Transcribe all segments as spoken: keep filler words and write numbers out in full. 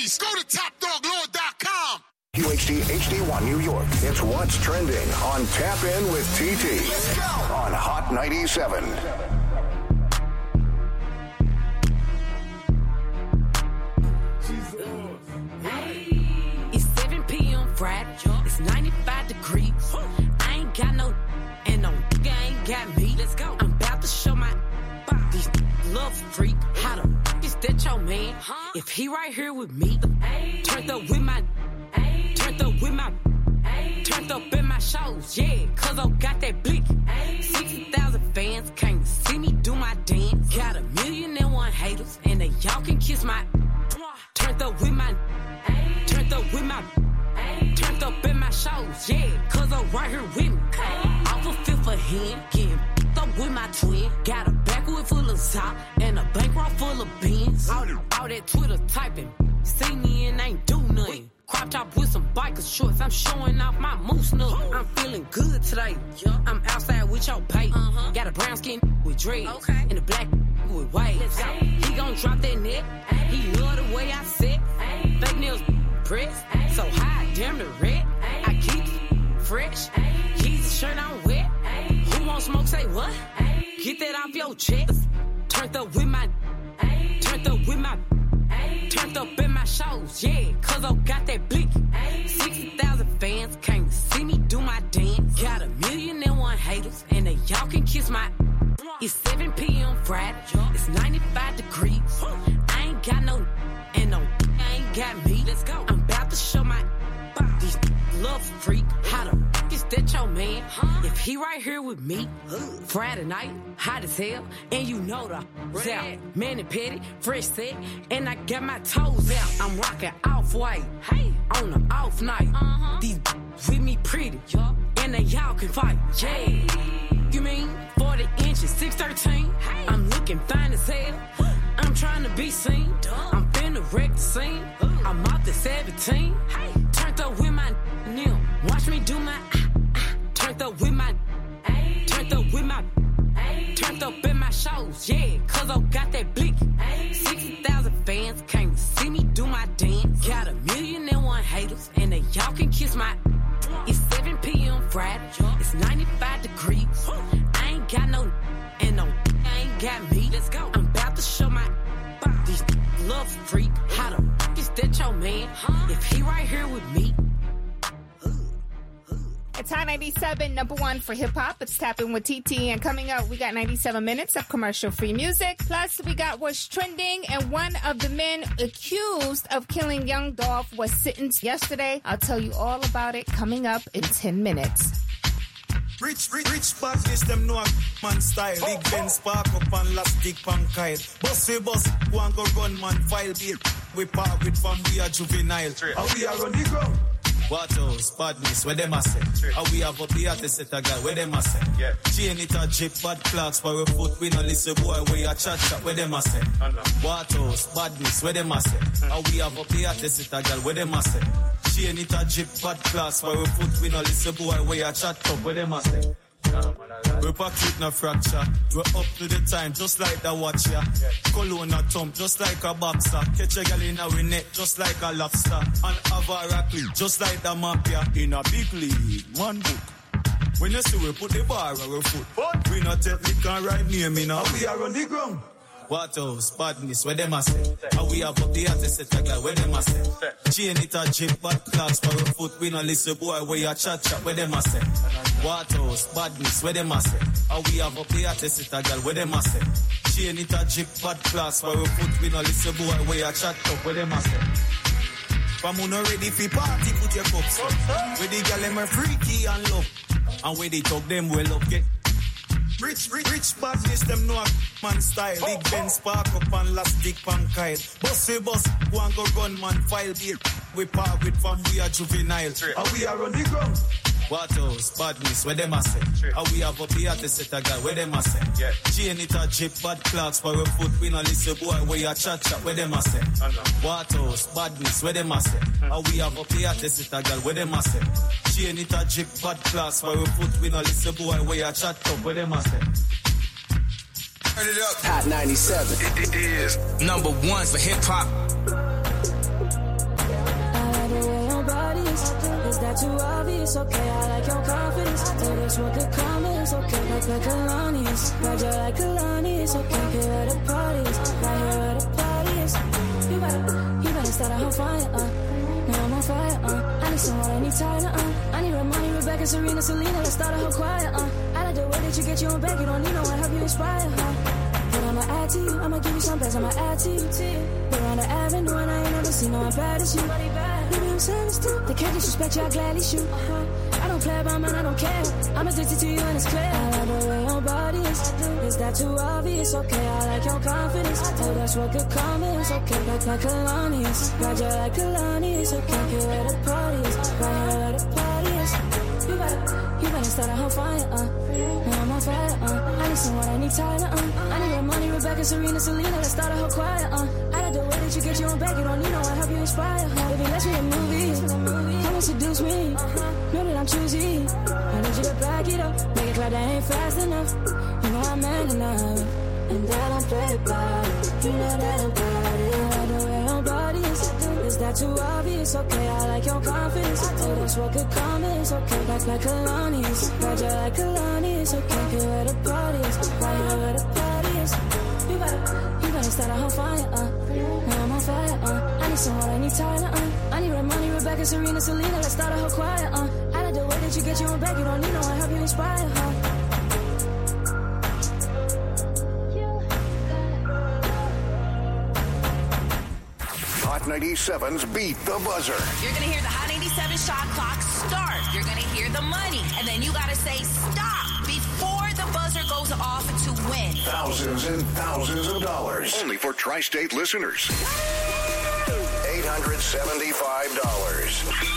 beast. Go to top dog lord dot com. U H D H D one New York. It's What's Trending on Tap In with T T. Let's go. On Hot ninety-seven. It's seven p.m. Friday. It's ninety-five degrees. I ain't got no, and no nigga ain't got me. Let's go. I'm about to show my these love freak. How the f- is that your man? If he right here with me, turned up with my, turned up with my, turned up in my shows. Yeah, cause I got that blick. sixty thousand fans came to see me do my dance. Got a million and one haters, and they y'all can kiss my. Turned up with my, turned up with my, turned up in my shows, yeah, cause I'm right here with me. Off a fifth of hand, getting up with my twin. Got a backwood full of top and a bankroll full of beans. All, all that Twitter typing, see me and ain't do nothing. Crop top with some biker shorts, I'm showing off my moose nut. I'm feeling good today, I'm outside with your bait. Uh-huh. Got a brown skin with dreads, okay. And a black with waves. He gon' drop that neck, he love the way I sit. Fake nails press, so high, damn the red. I keep it fresh, Yeezy shirt on wet. Who won't smoke, say what? Get that off your chest. Turned up with my, turned up with my, turned up in my shows, yeah, cause I got that blick. sixty thousand fans came to see me do my dance. Got a million and one haters, and they y'all can kiss my. It's seven p.m. Friday, it's ninety-five degrees. I ain't got no, and no ain't got me. Let's go. I'm about to show my these love freak. How the f- is that your man? If he right here with me, Friday night, hot as hell, and you know the out. Man and petty, fresh set, and I got my toes out. I'm rocking off white, hey, on the off night. Uh-huh. These with me pretty, and they y'all can fight. Yeah, you mean forty inches, six thirteen? Hey. I'm looking fine as hell. I'm trying to be seen. I'm finna wreck the scene. I'm off the seventeen. Hey. Turned up with my new. Watch me do my. Ah, ah. Turned up with my. Turned up with my. Turned up in my shows. Yeah, cause I got that blick. sixty thousand fans came to see me do my dance. Got a million and one haters, and they y'all can kiss my. It's seven p.m. Friday. It's ninety-five degrees. I ain't got no. And no ain't got me. Let's go. I'm about to show my. These love freak. How the f- is that your man? If he right here with me. It's Hot ninety-seven, number one for hip-hop. It's Tapping with T T. And coming up, we got ninety-seven minutes of commercial-free music. Plus, we got What's Trending. And one of the men accused of killing Young Dolph was sentenced yesterday. I'll tell you all about it coming up in ten minutes. Rich, rich, rich badness, them know a man style. Big Ben spark up and last dick pan kite. Bus we bus, go and go run man file bill. We park with fam, we are juvenile. How we are on the ground? What else? Badness, where them a say? How we have up here to set a guy, where them a say? Yeah. Chain it a jip, bad clocks, for a foot, we no listen boy, where you chat chat, where them a say? What else? Badness, where them a say? How we have up here to set a guy, where them a say? Chain it a jip, bad clocks, for a foot, we no listen boy, where you chat up, where them a say? We pack it no fracture. We're up to the time, just like the watch ya. Yeah. Cologne a thump, just like a boxer. Catch a gal in our net, just like a lobster. And have a rackle, just like the mafia. In a big league, one book. When you see we put the bar on our foot, but we not take lick and ride name in a. We are on the ground. What else? Badness, where them a say? How we have up the artist set a guy, where them a say? Chain it a jip, bad clocks, for a foot, we no listen boy, where you chat chat, where them a say? What else? Badness, where them a say? How we have up the artist set a guy, where them a say? Chain it a jip, bad clocks, for a foot, we no listen boy, where you chat up, where them a say? From who no ready for party, put your cups up. Where the gal them are freaky and love, and where they talk them well up, get. Rich, rich, rich badness, them know a man style. Big Ben spark up and last dick pan kite. Bus we bus, go and go run man file bill. We park with fam, we are juvenile. How we are on the ground? What else? Badness, where them a say? How we have up here to set a guy, where them a say? Yeah. Chain it a jip, bad clocks, for a foot, we no listen boy, where you chat chat, where them a say? What else? Badness, where them a say? How we have up here to set a guy, where them a say? Chain it a jip, bad clocks, for a foot, we no listen boy, where you chat up, where them a say? Turn it up. Hot ninety-seven. It is number one for hip hop. obvious, okay, I like your confidence. Oh, that's what good karma is, okay, like like Kalani's. Ride you like Kalani's, okay, get where the party is. Right here where the party is. You better, you better start a whole fire, uh. Now I'm on fire, uh. I need someone, I need Tyler, uh. I need Ramoni, Rebecca, Serena, Selena, let's start a whole choir, uh. I like the way that you get your own back, you don't need no one, help you inspire, huh? But I'ma add to you, I'ma give you some best, I'ma add to you. We're on the avenue and I ain't never seen no one bad as you. Maybe I'm savage too, they can't disrespect you, I gladly shoot. Uh-huh. I don't play about mine, I don't care. I'm addicted to you and it's clear. I like the way your body is. Is that too obvious? Okay, I like your confidence. Oh, that's what good karma is. Okay, like like Kalani is. Ride you like Kalani is. Okay, get where the party is. Right here where the party is. You better, you better start a whole fire, uh. Now I'm on fire, uh. I need someone, I need Tyler, uh. I need Ramoni, Rebecca, Serena, Selena, let's start a whole choir, uh. I like the way that you get your own back, you don't need no one, help you inspire, uh. Baby, let's make a movie. Come and seduce me. Know that I'm choosy. I need you to back it up. Make it clear that ain't fast enough. You know I'm man enough. And that I'm play about it. You know that I'm about it. I like the way your body is. Is that too obvious? Okay, I like your confidence. Oh, that's what good karma is. Okay, like like Kalani is. Ride you like Kalani is. Okay, get where the party is. Right here where the party is. You better, you better start a whole fire, uh. Now I'm on fire, uh. I need someone, I need Tyler, uh. I need Ramoni, Rebecca, Serena, Selena, let's start a whole choir, uh. I like the way that you get your own back, you don't need no one, help you inspire, huh? Hot ninety-seven's Beat the Buzzer. You're going to hear the Hot ninety-seven shot clock start. You're going to hear the money. And then you got to say stop before the buzzer goes off to win. Thousands and thousands of dollars. Only for Tri-State listeners. eight hundred seventy-five dollars.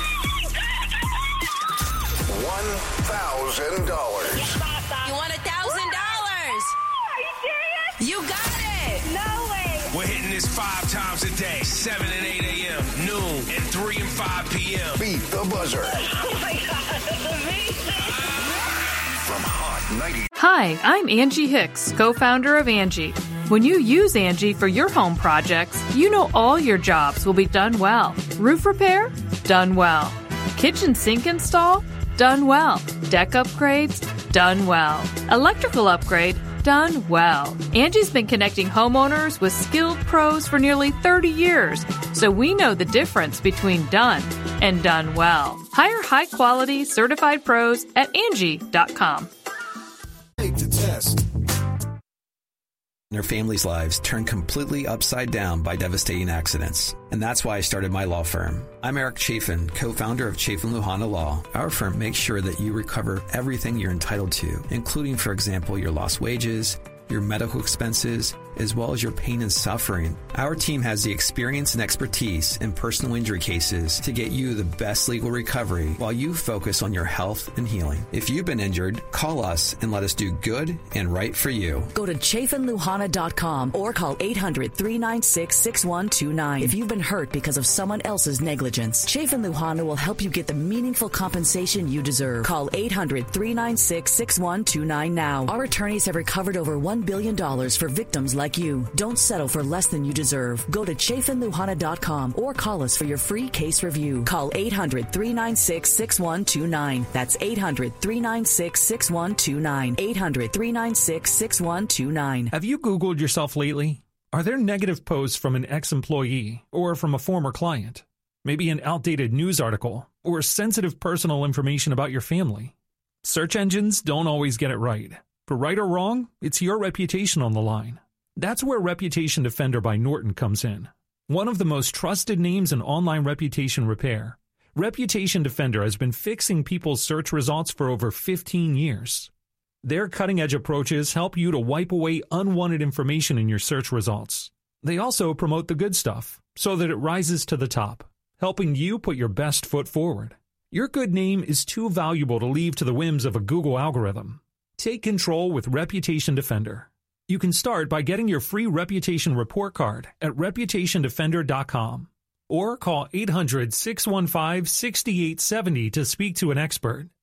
one thousand dollars. You want a thousand dollars? Are you serious? You got it. No way. We're hitting this five times a day, seven and eight a.m., noon, and three and five p.m. Beat the Buzzer. Oh my God, that's amazing. From Hot ninety. Hi, I'm Angie Hicks, co-founder of Angie. When you use Angie for your home projects, you know all your jobs will be done well. Roof repair? Done well. Kitchen sink install? Done well. Deck upgrades? Done well. Electrical upgrade? Done well. Angie's been connecting homeowners with skilled pros for nearly thirty years, so we know the difference between done and done well. Hire high-quality, certified pros at Angie dot com. Take the test. Their families' lives turned completely upside down by devastating accidents. And that's why I started my law firm. I'm Eric Chafin, co-founder of Chafin Luhana Law. Our firm makes sure that you recover everything you're entitled to, including, for example, your lost wages, your medical expenses, as well as your pain and suffering. Our team has the experience and expertise in personal injury cases to get you the best legal recovery while you focus on your health and healing. If you've been injured, call us and let us do good and right for you. Go to chafin luhana dot com or call eight hundred, three nine six, six one two nine if you've been hurt because of someone else's negligence. Chafin Luhana will help you get the meaningful compensation you deserve. Call eight hundred, three nine six, six one two nine now. Our attorneys have recovered over one billion dollars for victims like you. Don't settle for less than you deserve. Go to chafin luhana dot com or call us for your free case review. Call eight hundred, three nine six, six one two nine. That's eight hundred, three nine six, six one two nine. eight hundred, three nine six, six one two nine. Have you Googled yourself lately? Are there negative posts from an ex-employee or from a former client? Maybe an outdated news article or sensitive personal information about your family? Search engines don't always get it right. For right or wrong, it's your reputation on the line. That's where Reputation Defender by Norton comes in. One of the most trusted names in online reputation repair, Reputation Defender has been fixing people's search results for over fifteen years. Their cutting-edge approaches help you to wipe away unwanted information in your search results. They also promote the good stuff so that it rises to the top, helping you put your best foot forward. Your good name is too valuable to leave to the whims of a Google algorithm. Take control with Reputation Defender. You can start by getting your free reputation report card at reputation defender dot com or call eight hundred, six one five, six eight seven zero to speak to an expert.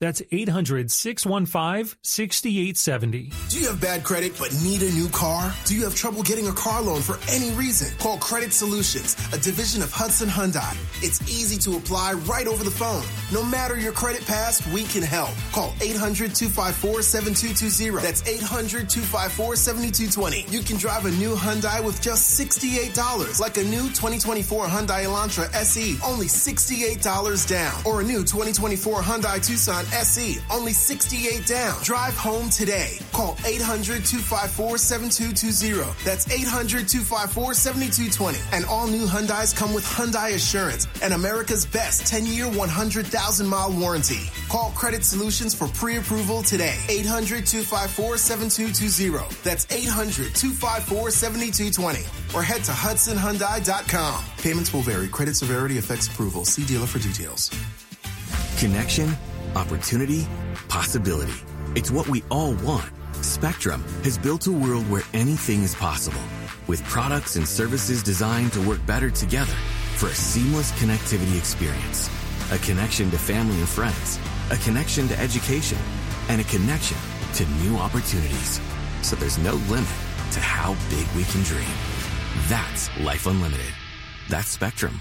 That's eight hundred, six one five, six eight seven zero. Do you have bad credit but need a new car? Do you have trouble getting a car loan for any reason? Call Credit Solutions, a division of Hudson Hyundai. It's easy to apply right over the phone. No matter your credit past, we can help. Call eight hundred, two five four, seven two two zero. That's eight hundred, two five four, seven two two zero. You can drive a new Hyundai with just sixty-eight dollars, like a new twenty twenty-four Hyundai Elantra S E, only sixty-eight dollars down. Or a new twenty twenty-four Hyundai Tucson S E, only sixty-eight dollars down. Drive home today. Call eight hundred, two five four, seven two two zero. That's eight hundred, two five four, seven two two zero. And all new Hyundais come with Hyundai Assurance and America's best ten-year, one hundred thousand mile warranty. Call Credit Solutions for pre-approval today. eight hundred, two five four, seven two two zero. That's eight hundred, two five four, seven two two zero. Or head to hudson hyundai dot com. Payments will vary. Credit severity affects approval. See dealer for details. Connection, opportunity, possibility. It's what we all want. Spectrum has built a world where anything is possible, with products and services designed to work better together for a seamless connectivity experience. A connection to family and friends, a connection to education, and a connection to new opportunities. So there's no limit to how big we can dream. That's Life Unlimited. That's Spectrum.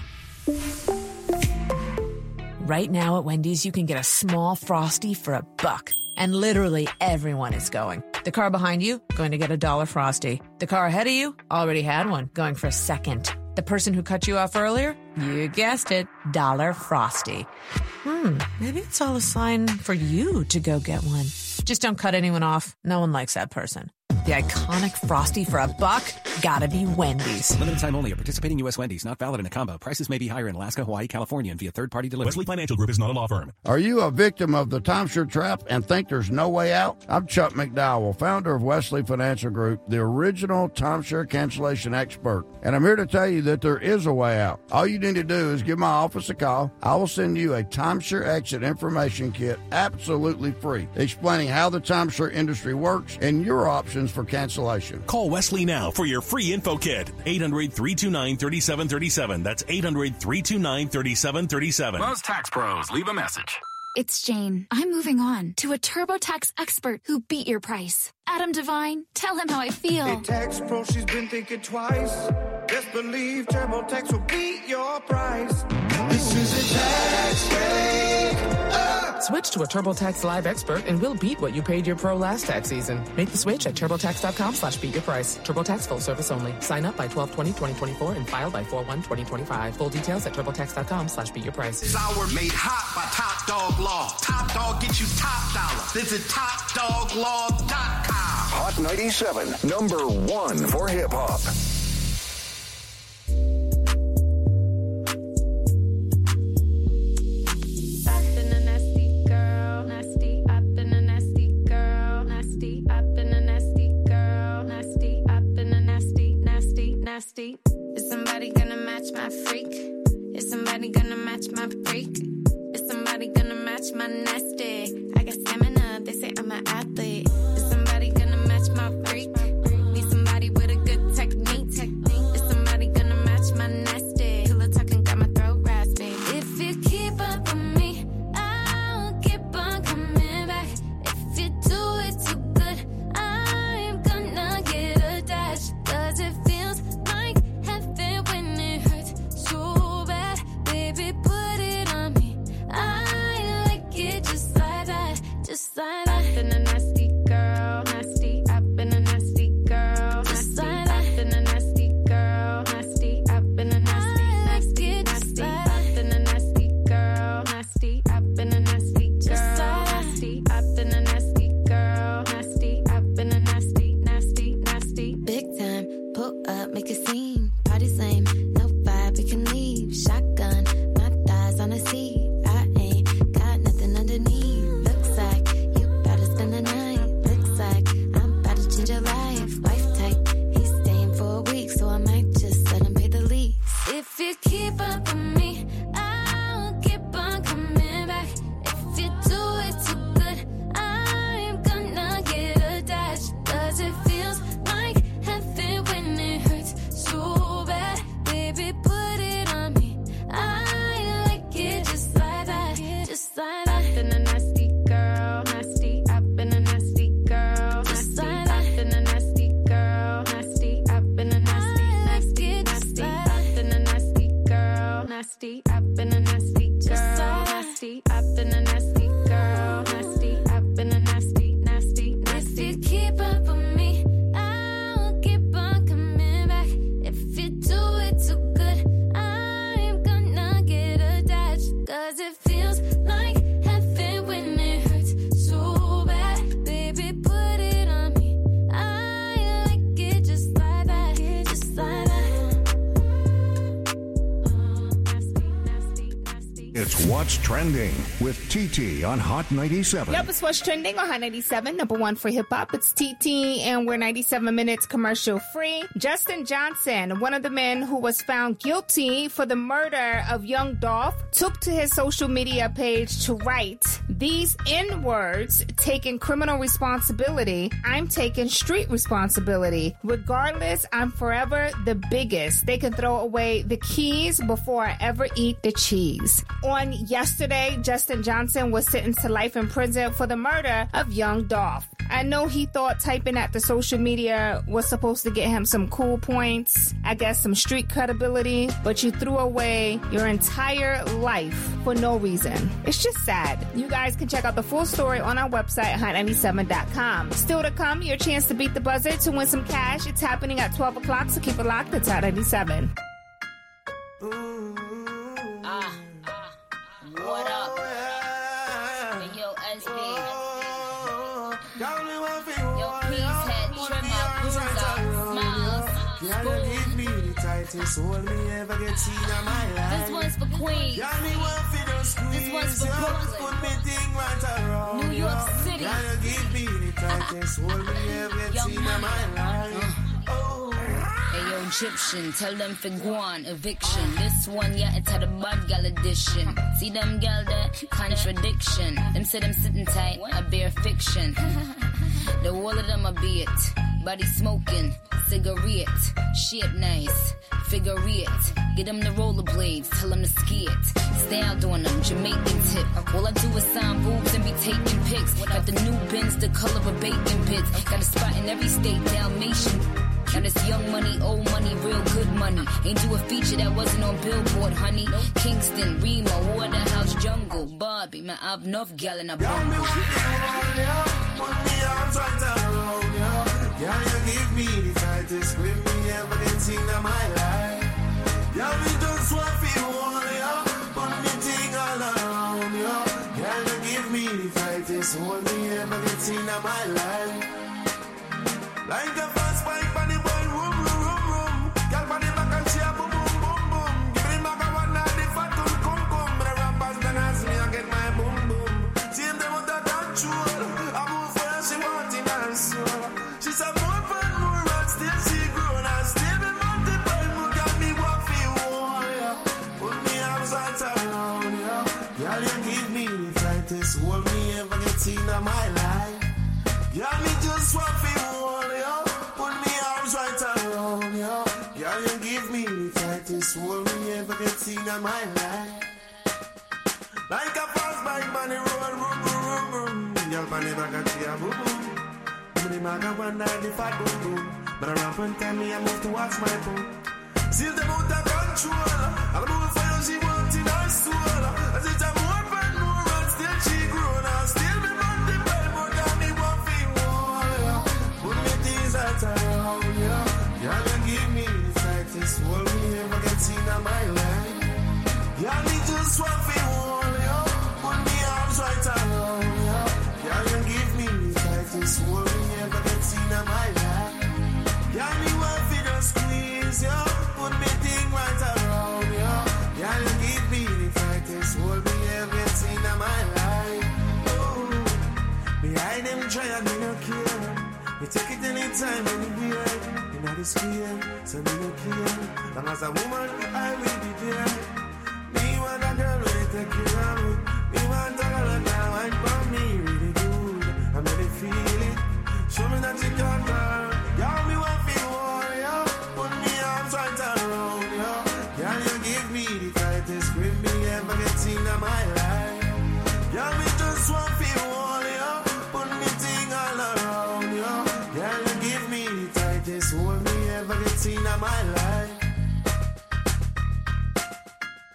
Right now at Wendy's, you can get a small Frosty for a buck. And literally everyone is going. The car behind you, going to get a dollar Frosty. The car ahead of you, already had one, going for a second. The person who cut you off earlier, you guessed it, dollar Frosty. Hmm, maybe it's all a sign for you to go get one. Just don't cut anyone off. No one likes that person. The iconic Frosty for a buck, gotta be Wendy's. Limited time only at participating U S Wendy's. Not valid in a combo. Prices may be higher in Alaska, Hawaii, California, and via third-party delivery. Wesley Financial Group is not a law firm. Are you a victim of the timeshare trap and think there's no way out? I'm Chuck McDowell, founder of Wesley Financial Group, the original timeshare cancellation expert. And I'm here to tell you that there is a way out. All you need to do is give my office a call. I will send you a timeshare exit information kit absolutely free, explaining how the timeshare industry works and your options for cancellation. Call Wesley now for your free info kit. eight hundred, three two nine, three seven three seven. That's eight hundred, three two nine, three seven three seven. Buzz Tax Pros, leave a message. It's Jane. I'm moving on to a TurboTax expert who beat your price. Adam Devine, tell him how I feel. Hey, Tax Pro, she's been thinking twice. Best believe TurboTax will beat your price. This is a tax break. Uh. Switch to a TurboTax Live expert and we'll beat what you paid your pro last tax season. Make the switch at TurboTax.com slash beat your price. TurboTax full service only. Sign up by twelve twenty twenty twenty-four and file by four one twenty twenty-five. Full details at TurboTax.com slash beat your price. Sour made hot by Top Dog Law. Top Dog gets you top dollar. Visit top dog law dot com. Hot ninety-seven, number one for hip hop. Nasty. Is somebody gonna match my freak? Is somebody gonna match my freak? Is somebody gonna match my nasty? I got stamina, they say I'm an athlete. Is somebody gonna match my freak? Need somebody with a good technique. Is somebody gonna match my nasty? Pillow talking got my throat raspy. If you keep up with me, I'll keep on coming back. If you do it too good, I'm gonna get attached. Does it feels like heaven when it hurts so bad? Baby, put it on me. I like it just like that, just like that. I've been a nasty girl, nasty. I've been a nasty girl, nasty. I've been a nasty girl, nasty. I've been a nasty, nasty, nasty. I've been a nasty girl, nasty. I've been a nasty girl, nasty. I've been a nasty girl, nasty. I've been a nasty, nasty, nasty. Big time, pull up, make a scene. Party's lame, no vibe, we can leave. Shotgun, my thighs on the seat. I ain't got nothing underneath. Looks like you about to spend the night. Looks like I'm about to change your life. Wife type, he's staying for a week, so I might just let him pay the lease. If you keep up with me, I'll keep on coming back. If you do it too good, I'm gonna get attached. Does it feels like heaven when it hurts so bad? Baby, put it on me. I like it just like that, just like that. I've been a nasty girl. nasty. I've been a nasty girl. Nasty. I've been a nasty girl. Nasty. I've been a nasty, nasty, nasty. If you keep up with me, I'll keep on coming back. If you do it too good, I'm gonna get attached. Cause it feels like heaven when it hurts so bad. Baby, put it on me. I like it just like that. Just like that. It's What's Trending with T T on Hot ninety-seven. Yep, it's What's Trending on Hot ninety-seven, number one for hip-hop. It's T T, and we're ninety-seven minutes commercial-free. Justin Johnson, one of the men who was found guilty for the murder of young Dolph, took to his social media page to write these N-words: taking criminal responsibility, I'm taking street responsibility. Regardless, I'm forever the biggest. They can throw away the keys before I ever eat the cheese. On yesterday, Justin Johnson was sentenced to life in prison for the murder of young Dolph. I know he thought typing at the social media was supposed to get him some cool points, I guess some street credibility, but you threw away your entire life for no reason. It's just sad. You guys can check out the full story on our website, hot ninety-seven dot com. Still to come, your chance to beat the buzzer to win some cash. It's happening at twelve o'clock, so keep it locked. It's Hot ninety-seven. Ah. What up? Hey, yo, S B. Yo, please head, trim out, bruise out, smiles, spoon. This one's for Queens. This one's for Brooklyn. New York City. Young Money. Hey, yo, Egyptian, tell them for Guan, eviction. This one, yeah, it's had a bad gal edition. See them gal there? Contradiction. Them say them sitting tight, I bear fiction. The wall of them, I be it. Body smoking, cigarette. Shit nice, figure it. Get them the rollerblades, tell them to ski it. Stay out doing them, Jamaican tip. All I do is sign boobs and be taking pics. Got the new Benz, the color of bacon pits. Got a spot in every state, Dalmatian. Now this young money, old money, real good money. Ain't do a feature that wasn't on Billboard, honey. Kingston, Remo, Waterhouse, Jungle, Barbie, man, I've enough gal in a bungle. Put me arms right around you. Yeah, you give me the tightest grip me ever get seen in my life. Yeah, me just want to feel you. Put me thing all around you. Yeah, you give me the tightest hold me ever get seen in my life. Like a fast bike on the boy, room, room, room, room. Girl, on the back and she a boom, boom, boom, boom. Give me back a one night, the fat come, come, come. But the rappers then ask me, I get my boom, boom. See them with the control. I move for her, she want in her soul. She said more fun, more and still she grown. And still be multiple, more got me what for you, yeah. Put me arms right around you. Girl, you give me the tightest hold me ever get seen in my life. Girl, me just want for you. Hold me ever get seen in my life. Like a fast bike on the road, room, room, room, room. Y'all find it back and see a boom, boom. Money maga one night, the fat boom, boom. But I rap and tell me I move to watch my boom. See them out of control. I'll move for you, she wants in her soul. As it's a more fun, more and still she grown. I'll still be multiple, more than me one feel. Put me things out around you. Y'all give me the tightest hold me ever get seen in my life. Y'all me just want to hold you. Put me arms right around you. Y'all you give me the tightest hold me ever get seen in my life. Y'all me want to just squeeze you. Put me thing right around you. Y'all you give me the tightest hold me ever get seen in my life. Oh, behind them try and me no care. We take it anytime, anywhere. Not the square, so me no care. Long as a woman, I will be there. Me want a girl really take care of me. Me want a girl now and for me really good. I'm really feel it. Show me that you got her. Y'all me want feel warrior. Put me arms right around you. Y'all you give me the tightest grip me ever get seen in my life. Y'all me just want feel warrior. Put me thing all around you. Y'all you give me the tightest hold me ever get seen in my life.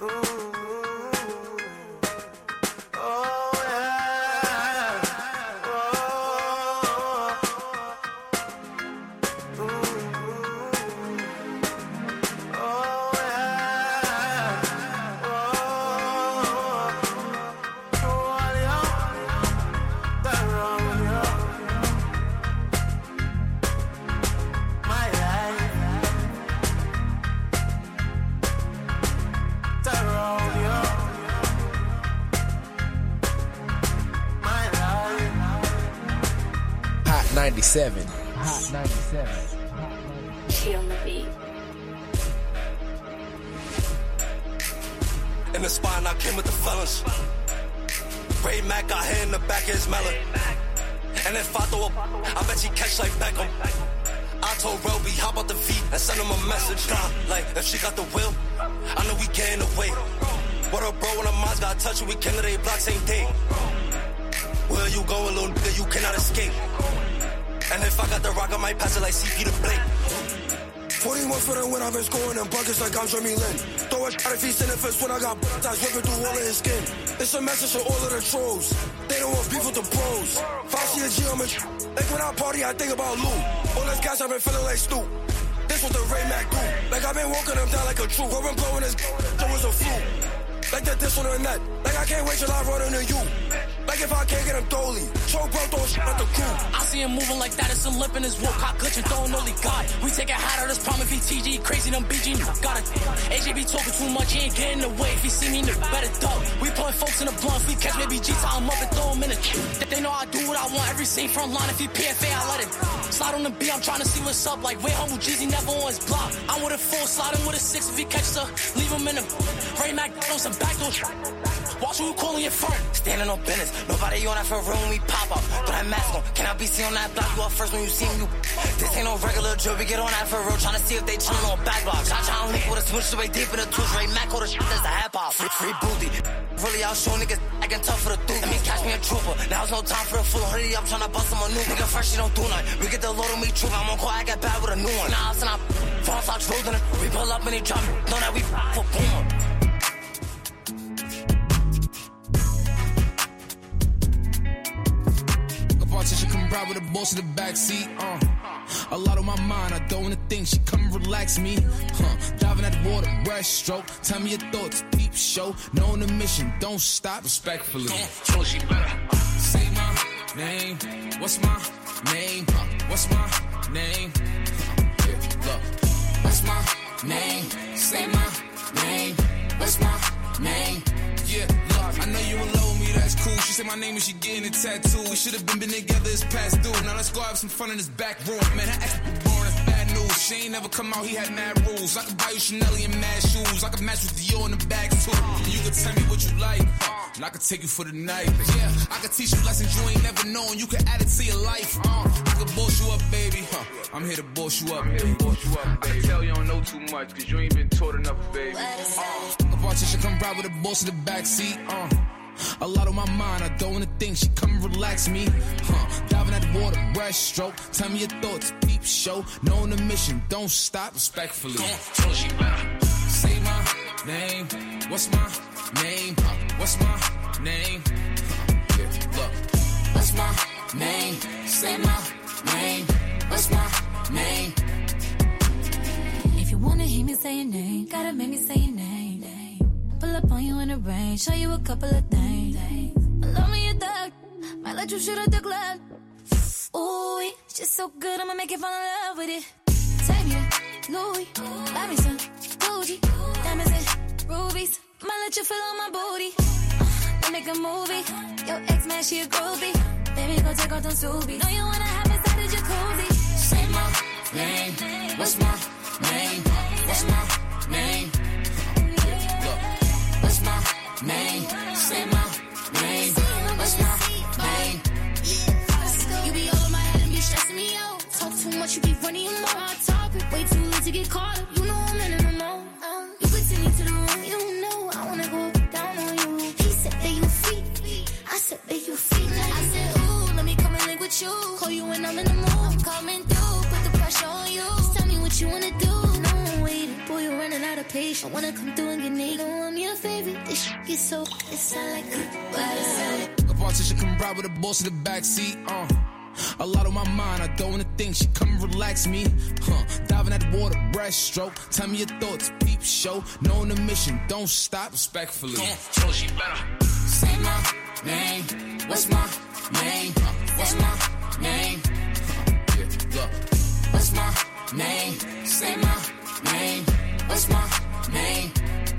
ninety-seven. Hot ninety-seven. She on the beat. In the spine, I came with the fellas. Ray Mac got hair in the back of his melon. And if I throw a, I bet she catch like Beckham. I told Roby, hop out the feet and send him a message. Nah, like, if she got the will, I know we getting away. What up, bro, when the minds got touched, we came to they block same day. Where you going, little nigga, you cannot escape. And if I got the rock, I might pass it like C P to Blake. forty-one for the win, I've been scoring in buckets like I'm Jeremy Lin. Throw a shot if he's in the fist when I got ties whipping through all of his skin. It's a message to all of the trolls. They don't want beef with the pros. Foxy a G on me. Like when I party, I think about Lou. All this gas, I've been feeling like Stu. This what the Ray Mac do. Like I've been walking them down like a troop. Where I'm blowing this, there was a flu. Like the this on the net. Like I can't wait till I run into you. Like if I can't get him dolly. Choke bro, throw shit at the crew. I see him moving like that, it's a lip in his walk. Hot glitching, throwing only God. We take a hat out, this problem if he T G. Crazy, them B G, got it. A J be talking too much, he ain't getting in the way. If he see me, nigga, better duck. We pulling folks in the blunt. If we catch baby G, tie him up and throw him in the. They know I do what I want, every scene front line. If he P F A, I let it slide on the B. I'm trying to see what's up. Like, way humble Jeezy never on his block. I'm with a four, sliding with a six. If he catches her, leave him in the. Ray Mac on some backdoor. Watch who you calling your friend. Standing on business, nobody on that for room, we pop up. Throw that mask on, can I be seen on that block? You up first when you see me, you. This ain't no regular drill, we get on that for real, trying to see if they chillin' on back blocks. I try to link with a switch the way deep in the tooth. Ray Mac, all the shit that's the half off. Free, free booty. Really out show niggas, I can tough for the dude. I mean, catch me a trooper. Now it's no time for the full hoodie, I'm trying to bust him a new. Nigga fresh, she don't do nothing. We get the load on me trooper, I'm on call, I get bad with a new one. Nah, I'm not false out rolling it. We pull up and they drop me, know that we for boomer. She come ride with the boss in the backseat, uh. A lot on my mind, I don't wanna think. She come and relax me, huh. Driving at the water, breaststroke. Tell me your thoughts, peep show. Knowing the mission, don't stop. Respectfully, so she better say my name. What's my name? Huh. What's my name? Huh. Yeah, look. What's my name? Say my name. What's my name? Yeah, look, I know you in love with me, that's cool. She said my name and she getting a tattoo. We should have been, been together, it's past due. Now let's go have some fun in this back room. Man, I asked for born, that's bad news. She ain't never come out, he had mad rules. I could buy you Chanel and mad shoes. I could match with Dior in the bags too. And you could tell me what you like, huh? And I could take you for the night. Yeah, I could teach you lessons you ain't never known. You could add it to your life, uh. I could boss you up, baby, huh? I'm here to boss you up, baby. Boss you up, baby. I can tell you don't know too much, cause you ain't been taught enough, baby. Uh. A bartender come ride with a boss in the backseat, uh. A lot on my mind, I don't wanna think. She come and relax me, huh. Diving at the water, breaststroke. Tell me your thoughts, peep show. Knowing the mission, don't stop. Respectfully, so she better say my name. What's my name? Huh. What's my name? Huh. Yeah, look. What's my name? Say my name. What's my name? If you wanna hear me say your name, gotta make me say your name. Pull up on you in the rain, show you a couple of things. Love me a thug, might let you shoot at the club. Ooh, it's just so good, I'ma make you fall in love with it. Take me to Louis, buy me some Gucci, diamonds and rubies. Might let you feel on my booty. Uh, we make a movie, your ex man she a groupie. Baby, go take off them Subies. Know you wanna have inside the jacuzzi. Say my name, what's my name? What's my name? What's my name? Say my name. What's my name? You be all in my head and be stressing me out. Talk too much, you be running your mouth. Talk way too late to get caught up. You know I'm in the mode. Um, you could take me to the room. You know I wanna go down on you. He said that you free. I said that you free. I said, ooh, let me come and link with you. Call you when I'm in the mood. I'm coming through. Put the pressure on you. Just tell me what you wanna do. No one waiting. Boy, you're running out of patience. I wanna come through and get naked. I'm your This shit get so, it sound like goodbye. A politician come ride with a boss in the backseat, uh. A lot on my mind, I don't wanna think. She come and relax me, huh? Diving at the water, breaststroke. Tell me your thoughts, peep show. Knowing the mission, don't stop. Respectfully, so she better say my name. What's my name? Uh, what's my name? Uh, yeah, look. What's my name? Say my name. What's my name?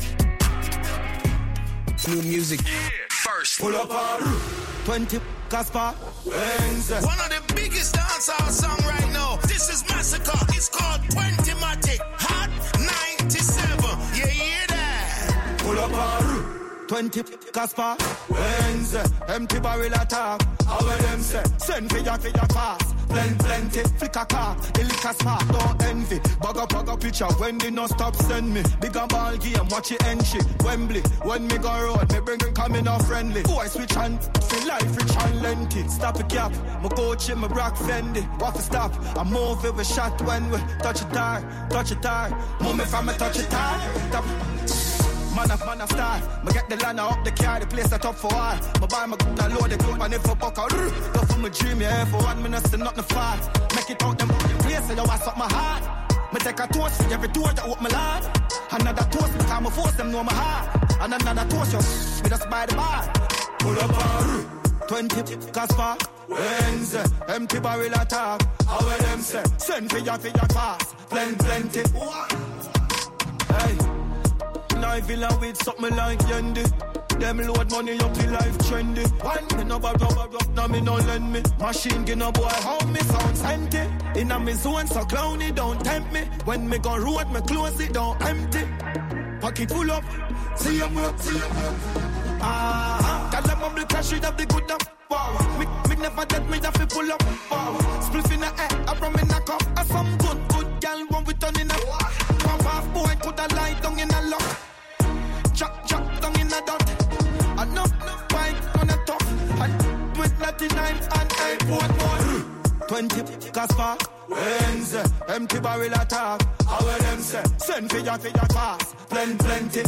New music. Yeah. First. Pull up our twenty Casper. One of the biggest dancehall song right now. This is Massacre. It's called twenty Matic. Hot ninety-seven. You hear that? Pull up our twenty Casper. Wednesday. Empty barrel attack. How them say? Send for your, for your pass. Blend, plenty, flick a car, the liquor spark, don't envy. Bag up, bag up picture, when they no stop send me. Big a ball game, watch it entry. Wembley, when me go road, me bring them coming off friendly. Boy switch on, feel life rich and lengthy. Stop a gap, my coach in my rock fendi. What for stop, I move it with shot when we touch it hard, touch it hard. Move me from me touch it hard. Stop. Man of man of star, me get the land up the car, the place that up for all. Me buy my good and load the club and if I buck out, go for my dream, yeah, for one minute, still nothing far. Make it out them place, so you want up my heart. Me take a toast for every door that open my lad. Another toast because me force them know my heart. And another toast, you me just by the bar. Pull up our twenty Casper. Wednesday, empty barrel attack. How will them say? Send for your, for your pass. Plenty, plenty. Hey. I feel with something like Yendi. Them load money up the life trendy. One me no rubber up, now me no lend me. Machine gun a boy, how me sounds empty. In a me zone so clowny, don't tempt me. When me go road, me close it, don't empty. Pocket full up, see ya work, see ya work. Ah, tell them I'm the cash it up the good up. Wow, me, me never dead, me have to pull up. Wow, spliff in the air, I from me knock up. I some good, good girl, one we turn in up. Pop off boy, put a light down in a lock. Chop, chop, down in a dot. I know, wine on the top. And with ninety-nine and eight, one more. twenty Casper. Wednesday, empty barrel attack. How will them say? Send for your, for your pass. Plenty, plenty.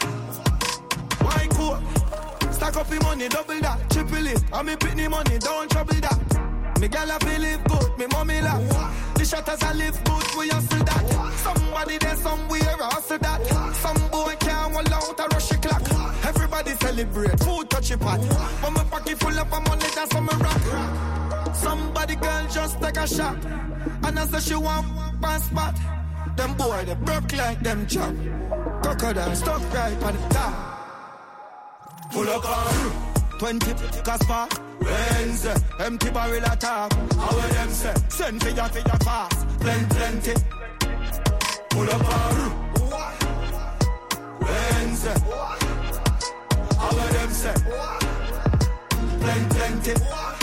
Why cool? Stack up the money, double that. Triple it. And me pitney money, don't trouble that. Me gal have to live good, me mommy laugh. The shutters I live good, we hustle that. Somebody there somewhere hustle that. Some boy can't hold out a rush clock. Everybody celebrate, food touch a pot. When my pocket full up of money, that's on my rock. Somebody girl just take a shot. And I say she want pass spot. Them boy they broke like them chop. Crocodile stuck right on the top. Pull up on twenty Casper. Wednesday, empty barrel attack. How will them say? Send for your, for your pass. Plenty, plenty. Pull up our Wednesday. How will them say? Plenty, plenty.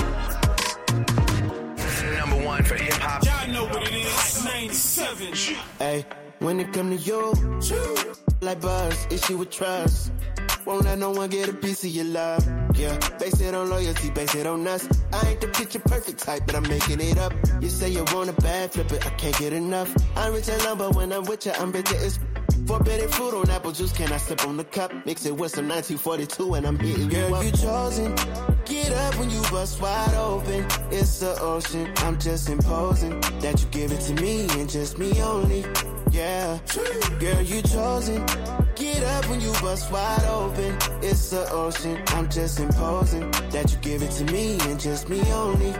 Number one for hip hop. Y'all know what it is. ninety-seven. Hey, when it come to you, like buzz, issue with trust. Won't let no one get a piece of your love. Yeah, base it on loyalty, base it on us. I ain't the picture perfect type, but I'm making it up. You say you want a bad, flip it, I can't get enough. I'm rich and love, but when I'm with you, I'm bitter as forbidden fruit on apple juice, can I sip on the cup? Mix it with some nineteen forty-two and I'm hitting Girl, you up. You chosen, get up when you bust wide open. It's the ocean, I'm just imposing that you give it to me and just me only. Yeah, girl, you chosen. Get up when you bust wide open. It's the ocean. I'm just imposing that you give it to me and just me only.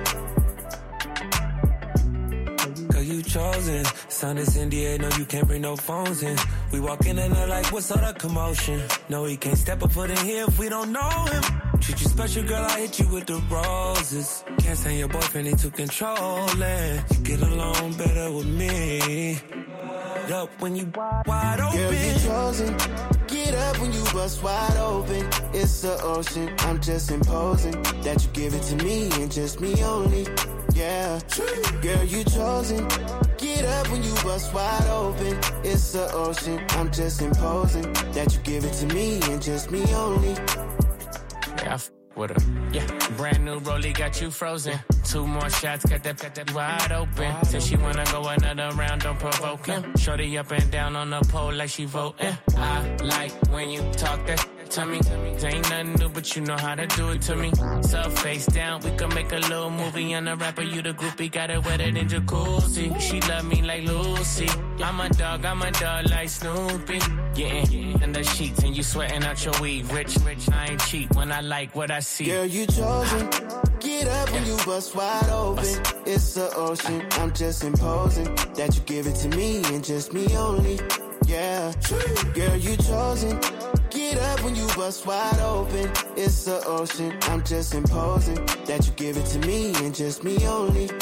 Girl, you chosen. Sound is in the air, no, you can't bring no phones in. We walk in and they're like, what's all the commotion? No, he can't step a foot in here if we don't know him. Treat you special, girl, I hit you with the roses. Can't stand your boyfriend, he too controlling. You get along better with me. Up when you wide open. Girl, you chosen. Get up when you bust wide open. It's the ocean. I'm just imposing that you give it to me and just me only. Yeah, girl, you chosen. Get up when you bust wide open. It's the ocean. I'm just imposing that you give it to me and just me only. Yeah, I f- with her. Yeah, brand new rollie got you frozen. Two more shots, got that, got that wide open. Said she wanna go another round, don't provoke him. Shorty up and down on the pole like she voting. I like when you talk that. to me. Ain't nothing new, but you know how to do it to me. So face down, we can make a little movie. On the rapper, you the groupie, got it wetter than jacuzzi. She love me like Lucy. I'm a dog, I'm a dog like Snoopy. Getting in the sheets and you sweating out your weed. Rich, rich, I ain't cheap when I like what I see. Girl, you chosen. Get up when you bust wide open. It's the ocean. I'm just imposing that you give it to me and just me only. Yeah, girl, you chosen. Get up when you bust wide open. It's the ocean. I'm just imposing that you give it to me and just me only.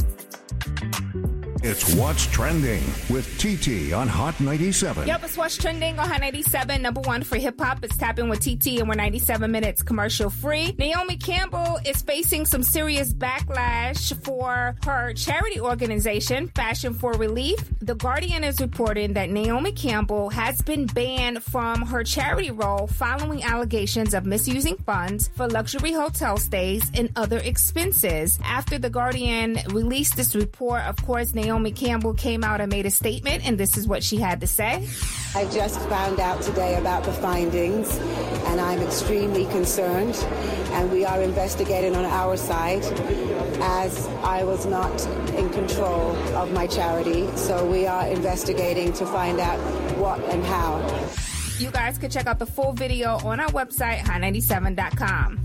It's What's Trending with T T on Hot ninety-seven. Yep, it's What's Trending on Hot ninety-seven. Number one for hip-hop. It's Tapping with T T, and we're ninety-seven minutes commercial free. Naomi Campbell is facing some serious backlash for her charity organization, Fashion for Relief. The Guardian is reporting that Naomi Campbell has been banned from her charity role following allegations of misusing funds for luxury hotel stays and other expenses. After The Guardian released this report, of course, Naomi Naomi Campbell came out and made a statement, and this is what she had to say. I just found out today about the findings, and I'm extremely concerned, and we are investigating on our side, as I was not in control of my charity, so we are investigating to find out what and how. You guys can check out the full video on our website, hot ninety-seven dot com.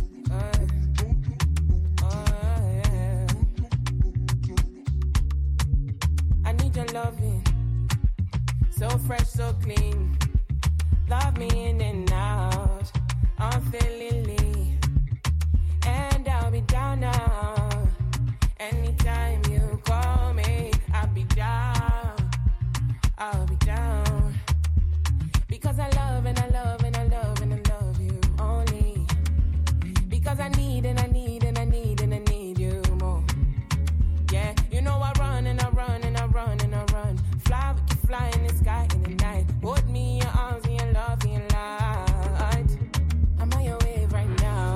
Your loving, so fresh, so clean. Love me in and out, unfailingly. And I'll be down now. Anytime you call me, I'll be down. I'll be down. Because I love and I love and I love and I love you only. Because I need and I need and I need and I need you more. Yeah, you know I run and I run and I run and I run. Fly, we can fly in the sky in the night. Hold me in your arms and your love and your light. I'm on your wave right now.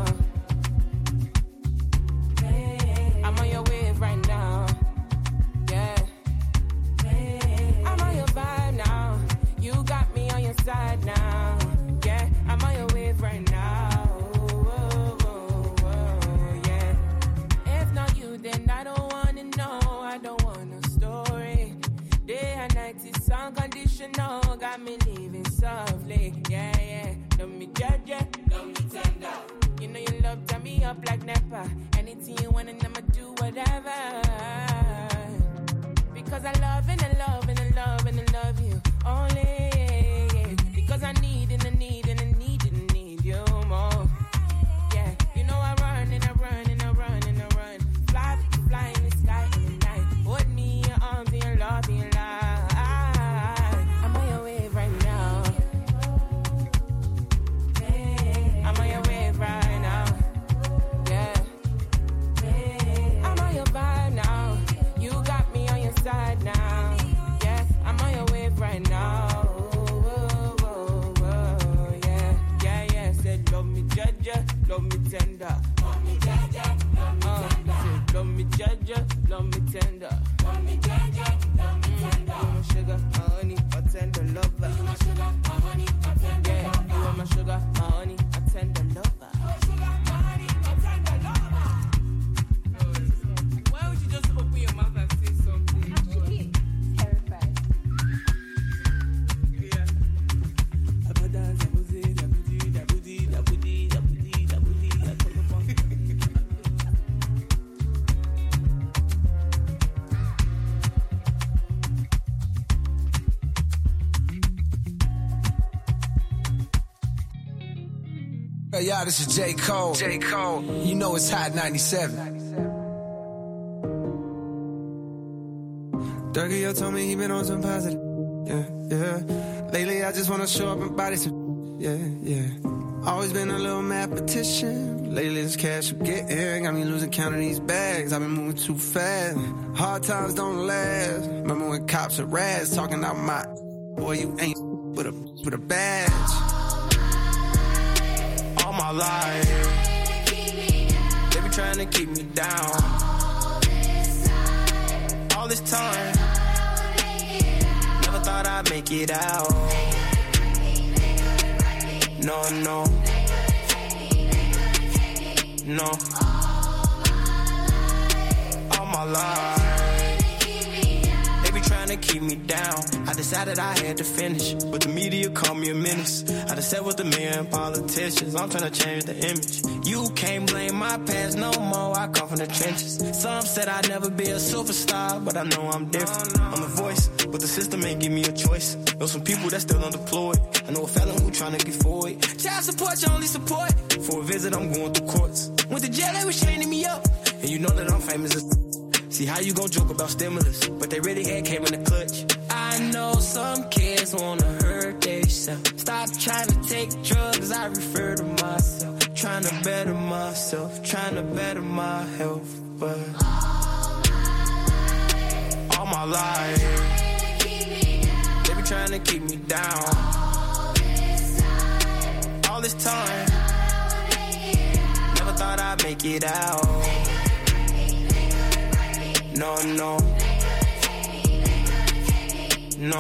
I'm on your wave right now. Yeah. I'm on your vibe now. You got me on your side now. Yeah, I'm on your wave right now. Whoa, whoa, whoa, yeah. If not you, then I don't want no, I don't want no story. Day and night is unconditional. Got me living softly. Yeah, yeah. Don't me judge, yeah. Don't me tender. You know you love turn me up like Nepa. Anything you want and I'ma do whatever. Because I love and I love and I love and I love you only. Because I need and I need and I need and I need you more. Yeah, you know I run and I run and I run and I run. Fly, fly in the sky in the night. Hold me in your arms and your love and your light. I'm on your wave right now. I'm on your wave right now. Yeah. I'm on your vibe now. You got me on your side now. Yeah, I'm on your wave right now. Whoa, whoa, whoa, yeah. Yeah, yeah. Said love me judge, love me tender. Love me judge, love me tender. Uh, love me judge, love me tender. Love me judge, love me tender. You my sugar, my honey, my tender lover. You my sugar, my honey, my tender yeah, lover. You are my sugar, my honey, my tender lover. My sugar, my honey, my tender lover. Why would you just open your mouth and say something? Actually, terrified. Yeah. Abada, zabuzi, zabuzi, zabuzi, zabuzi, zabuzi, zabuzi, zabuzi. Hey, y'all, this is J. Cole. J. Cole. You know it's Hot ninety-seven. Durkio told me he been on some positive. Yeah, yeah. Lately, I just wanna show up and body some. Yeah, yeah. Always been a little mathematician. Lately, this cash I'm getting got me losing count of these bags. I've been moving too fast. Hard times don't last. Remember when cops are rats talking about my boy, you ain't with a with a badge. All my life, they be trying to keep me down. All this time, never thought I'd make it out. No, no. No. All my life. They be trying to keep me down. I decided I had to finish, but the media called me a menace. I done sat with a million politicians. I'm trying to change the image. You can't blame my past no more. I come from the trenches. Some said I'd never be a superstar, but I know I'm different. I'm a voice, but the system ain't give me a choice. Know some people that still unemployed. I know a felon who trying to get forward. Child support, your only support. For a visit, I'm going through courts. Went to jail, they was chaining me up. And you know that I'm famous as... See how you gon' joke about stimulus, but they really had came in the clutch. I know some kids wanna hurt themselves. Stop trying to take drugs, I refer to myself. Trying to better myself, trying to better my health, but all my life, they be trying to keep me down. All this time, never thought I'd make it out. No, no. No.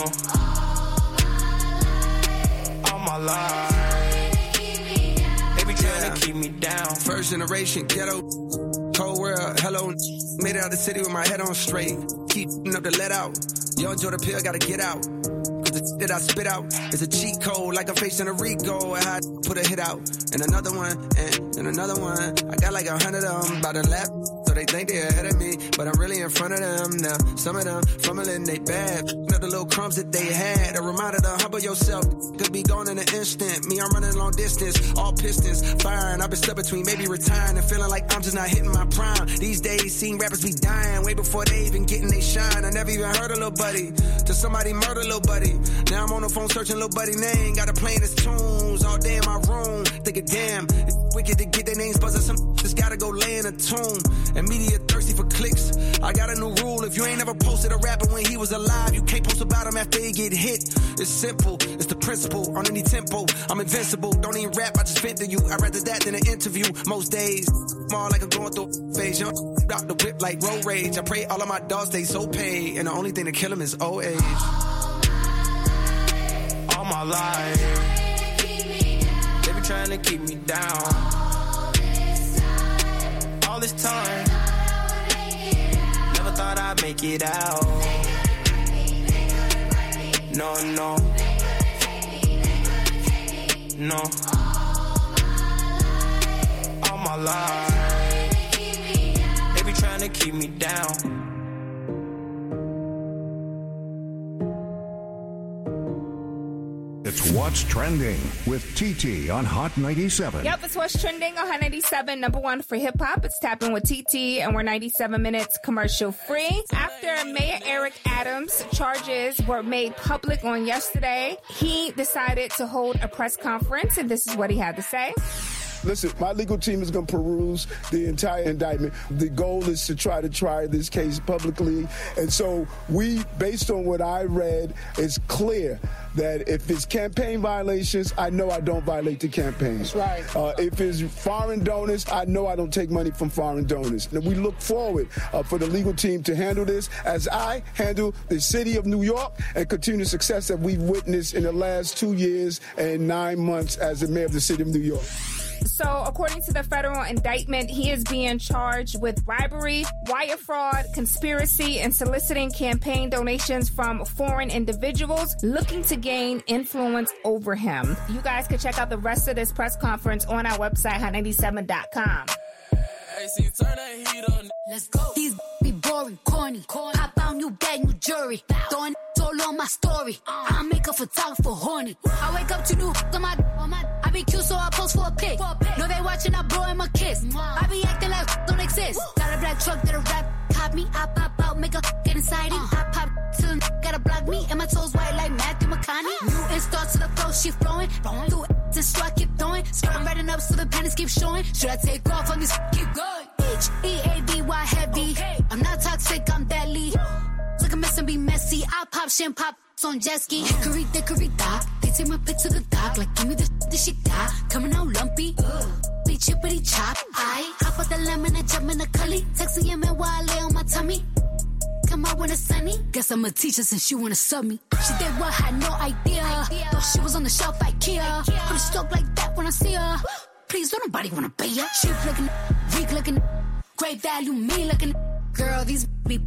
All my life. They be trying to keep me down. First generation ghetto. Cold world, hello. Made it out the city with my head on straight. Keep up the let out. Yo, enjoy the pill, gotta get out. Cause the that I spit out is a cheat code, like I'm facing a Rico. I had to put a hit out. And another one, and, and another one. I got like a hundred of them by the lap. So they think they're ahead of me, but I'm really in front of them now. Some of them fumbling they bad. Know the little crumbs that they had. A reminder to humble yourself. Could be gone in an instant. Me, I'm running long distance. All pistons firing. I've been stuck between maybe retiring and feeling like I'm just not hitting my prime. These days, seeing rappers be dying way before they even getting they shine. I never even heard a little buddy till somebody murder little buddy. Now I'm on the phone searching little buddy name. Got to playing his tunes all day in my room. Thinking, damn, it's wicked to get their names buzzing. Some just gotta go lay in a tomb. And media thirsty for clicks. I got a new rule. If you ain't ever posted a rapper when he was alive, you can't post about him after he get hit. It's simple. It's the principle. On any tempo, I'm invincible. Don't even rap, I just vent to you. I'd rather that than an interview. Most days, more like I'm going through a phase. Young out the whip like road rage. I pray all of my dogs stay so paid. And the only thing to kill him is old age. All my life, they be trying to keep me down. All this time, never thought I'd make it out. No, no. No. All my life, they be trying to keep me down. It's What's Trending with T T on Hot ninety-seven. Yep, it's What's Trending on Hot ninety-seven, number one for hip hop. It's Tapping with T T, and we're ninety-seven minutes commercial free. After Mayor Eric Adams' charges were made public on yesterday, he decided to hold a press conference, and this is what he had to say. Listen, my legal team is going to peruse the entire indictment. The goal is to try to try this case publicly. And so we, based on what I read, it's clear that if it's campaign violations, I know I don't violate the campaign. That's right. Uh, if it's foreign donors, I know I don't take money from foreign donors. And we look forward uh, for the legal team to handle this as I handle the city of New York and continue the success that we've witnessed in the last two years and nine months as the mayor of the city of New York. So, according to the federal indictment, he is being charged with bribery, wire fraud, conspiracy, and soliciting campaign donations from foreign individuals looking to gain influence over him. You guys can check out the rest of this press conference on our website, hot ninety-seven dot com. Hey, see, turn that heat on. Let's go. These be boring, corny. corny. Hop out, new bag, new jury. Throwing all on my story. Uh. I make a photographer horny. I wake up to new on my, on my. I be cute, so I post for a pic. No, they watching, I blow him a kiss. Wow. I be acting like don't exist. Woo. Got a black truck that a rap cop me. I pop out, make a get inside it. Uh. I pop till gotta block me. And my toes white like Matthew McConaughey. New and start to the flow, she flowing. Flowing through it, so I keep throwing. Starting writing up so the pennies keep showing. Should I take off on this? Keep going. H E A D Y heavy. Okay. I'm not toxic, I'm deadly. Look a mess and be messy. I pop shin pop on jet ski. Hickory dickory dock. They take my pic to the dock. Like give me the the shit got. Coming out lumpy. Ugh. Be chippity chop. I hop out the lemon and jump in the cully. Texting him and while I lay on my tummy. Come out when it's sunny. Guess guess I'ma teach her since she wanna sub me. She did what, had no idea. Thought she was on the shelf IKEA. Put a stroke like that when I see her. Please, don't nobody wanna pay her. Cheap looking, weak looking, great value, me looking. Girl, these be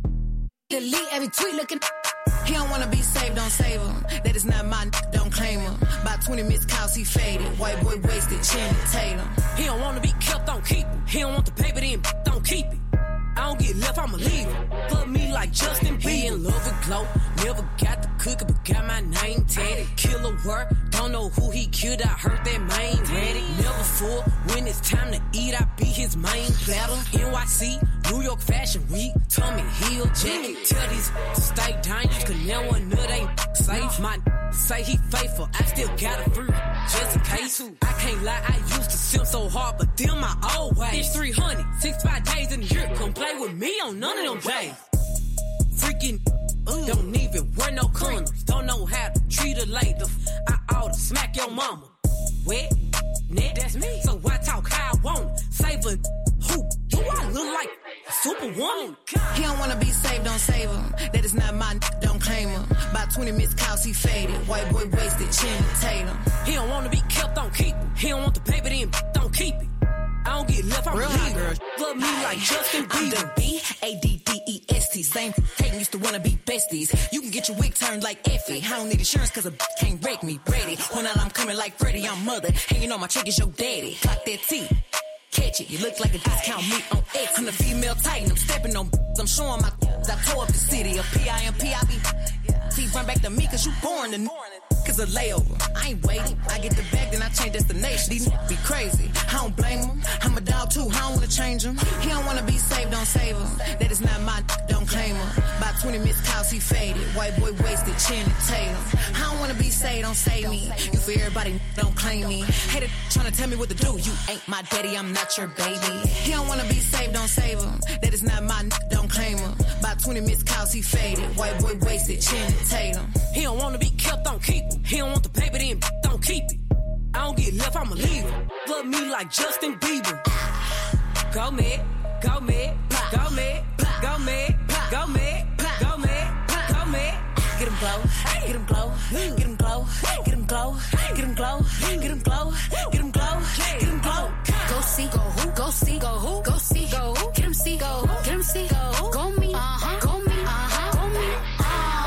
delete every tweet looking. He don't wanna be saved, don't save him. That is not my n- don't claim him. By twenty missed calls, he faded. White boy wasted, Channing Tatum. He don't wanna be kept, don't keep him. He don't want the paper, then don't keep it. I don't get left, I'ma leave him. Fuck me like Justin B. In love with Glow. Never got the cookie, but got my name tatted. Killer work, don't know who he killed. I heard that main ready. Never full, when it's time to eat, I be his main platter. N Y C, New York Fashion Week, Tommy Hill jacket. Tell these to stay dangerous, cause now one nut ain't safe. My say he faithful, I still got a fruit, just in case. I can't lie, I used to simp so hard, but them my old ways. It's three hundred, sixty-five days in the year, come play with me on none of them days. Freaking, uh, don't even wear no condoms, don't know how to treat a lady. I oughta smack your mama. Wet, net, that's me. So I talk how I want it. Save a who? Do I look like a superwoman? He don't wanna be saved, don't save him. That is not my n- don't claim him. By twenty missed calls, he faded. White boy wasted, Channing Tatum. He don't wanna be kept, don't keep him. He don't want the paper, then don't keep it. I don't get left, I'm real hot girl. Love me like Justin Bieber. I'm the B A D D E S T. Same Tatum used to wanna be besties. You can get your wig turned like Effie. I don't need insurance cause a b- can't wreck me. Ready. When I'm coming like Freddie, I'm mother. Hanging on my trick is your daddy. Clock that T. Catch it, you look like a discount meat on X. I'm the female titan, I'm stepping on I'm showing my I tore up the city. A P I M P, I be T run back to me cause you born to cause a layover. I ain't waiting, I get the bag then I change destination. These be crazy, I don't blame them. I'm a dog too, I don't wanna change him. He don't wanna be saved, don't save him. That is not my don't claim him. By twenty missed calls, he faded. White boy wasted, Channing Tatum. I don't wanna be saved, don't save me. You for everybody, don't claim me. Hater tryna tell me what to do. You ain't my daddy, I'm not your baby. He don't wanna be saved, don't save him. That is not my don't claim him. By twenty missed calls, he faded. White boy wasted, Channing Tatum. He don't wanna be kept, don't keep him. He don't want the paper, then don't keep it. I don't get left, I'ma leave him. Love me like Justin Bieber. Go mad, go mad, go mad, go mad, go mad, go mad, go mad. Get him glow, get him glow, get him glow, get him glow, get him glow, get him glow, get him glow, get him glow. Go see, go who, go see, go who, go see, go who, get him see, go who, get him see, go who, go me, uh-huh, go me, uh-huh, go me, uh-huh.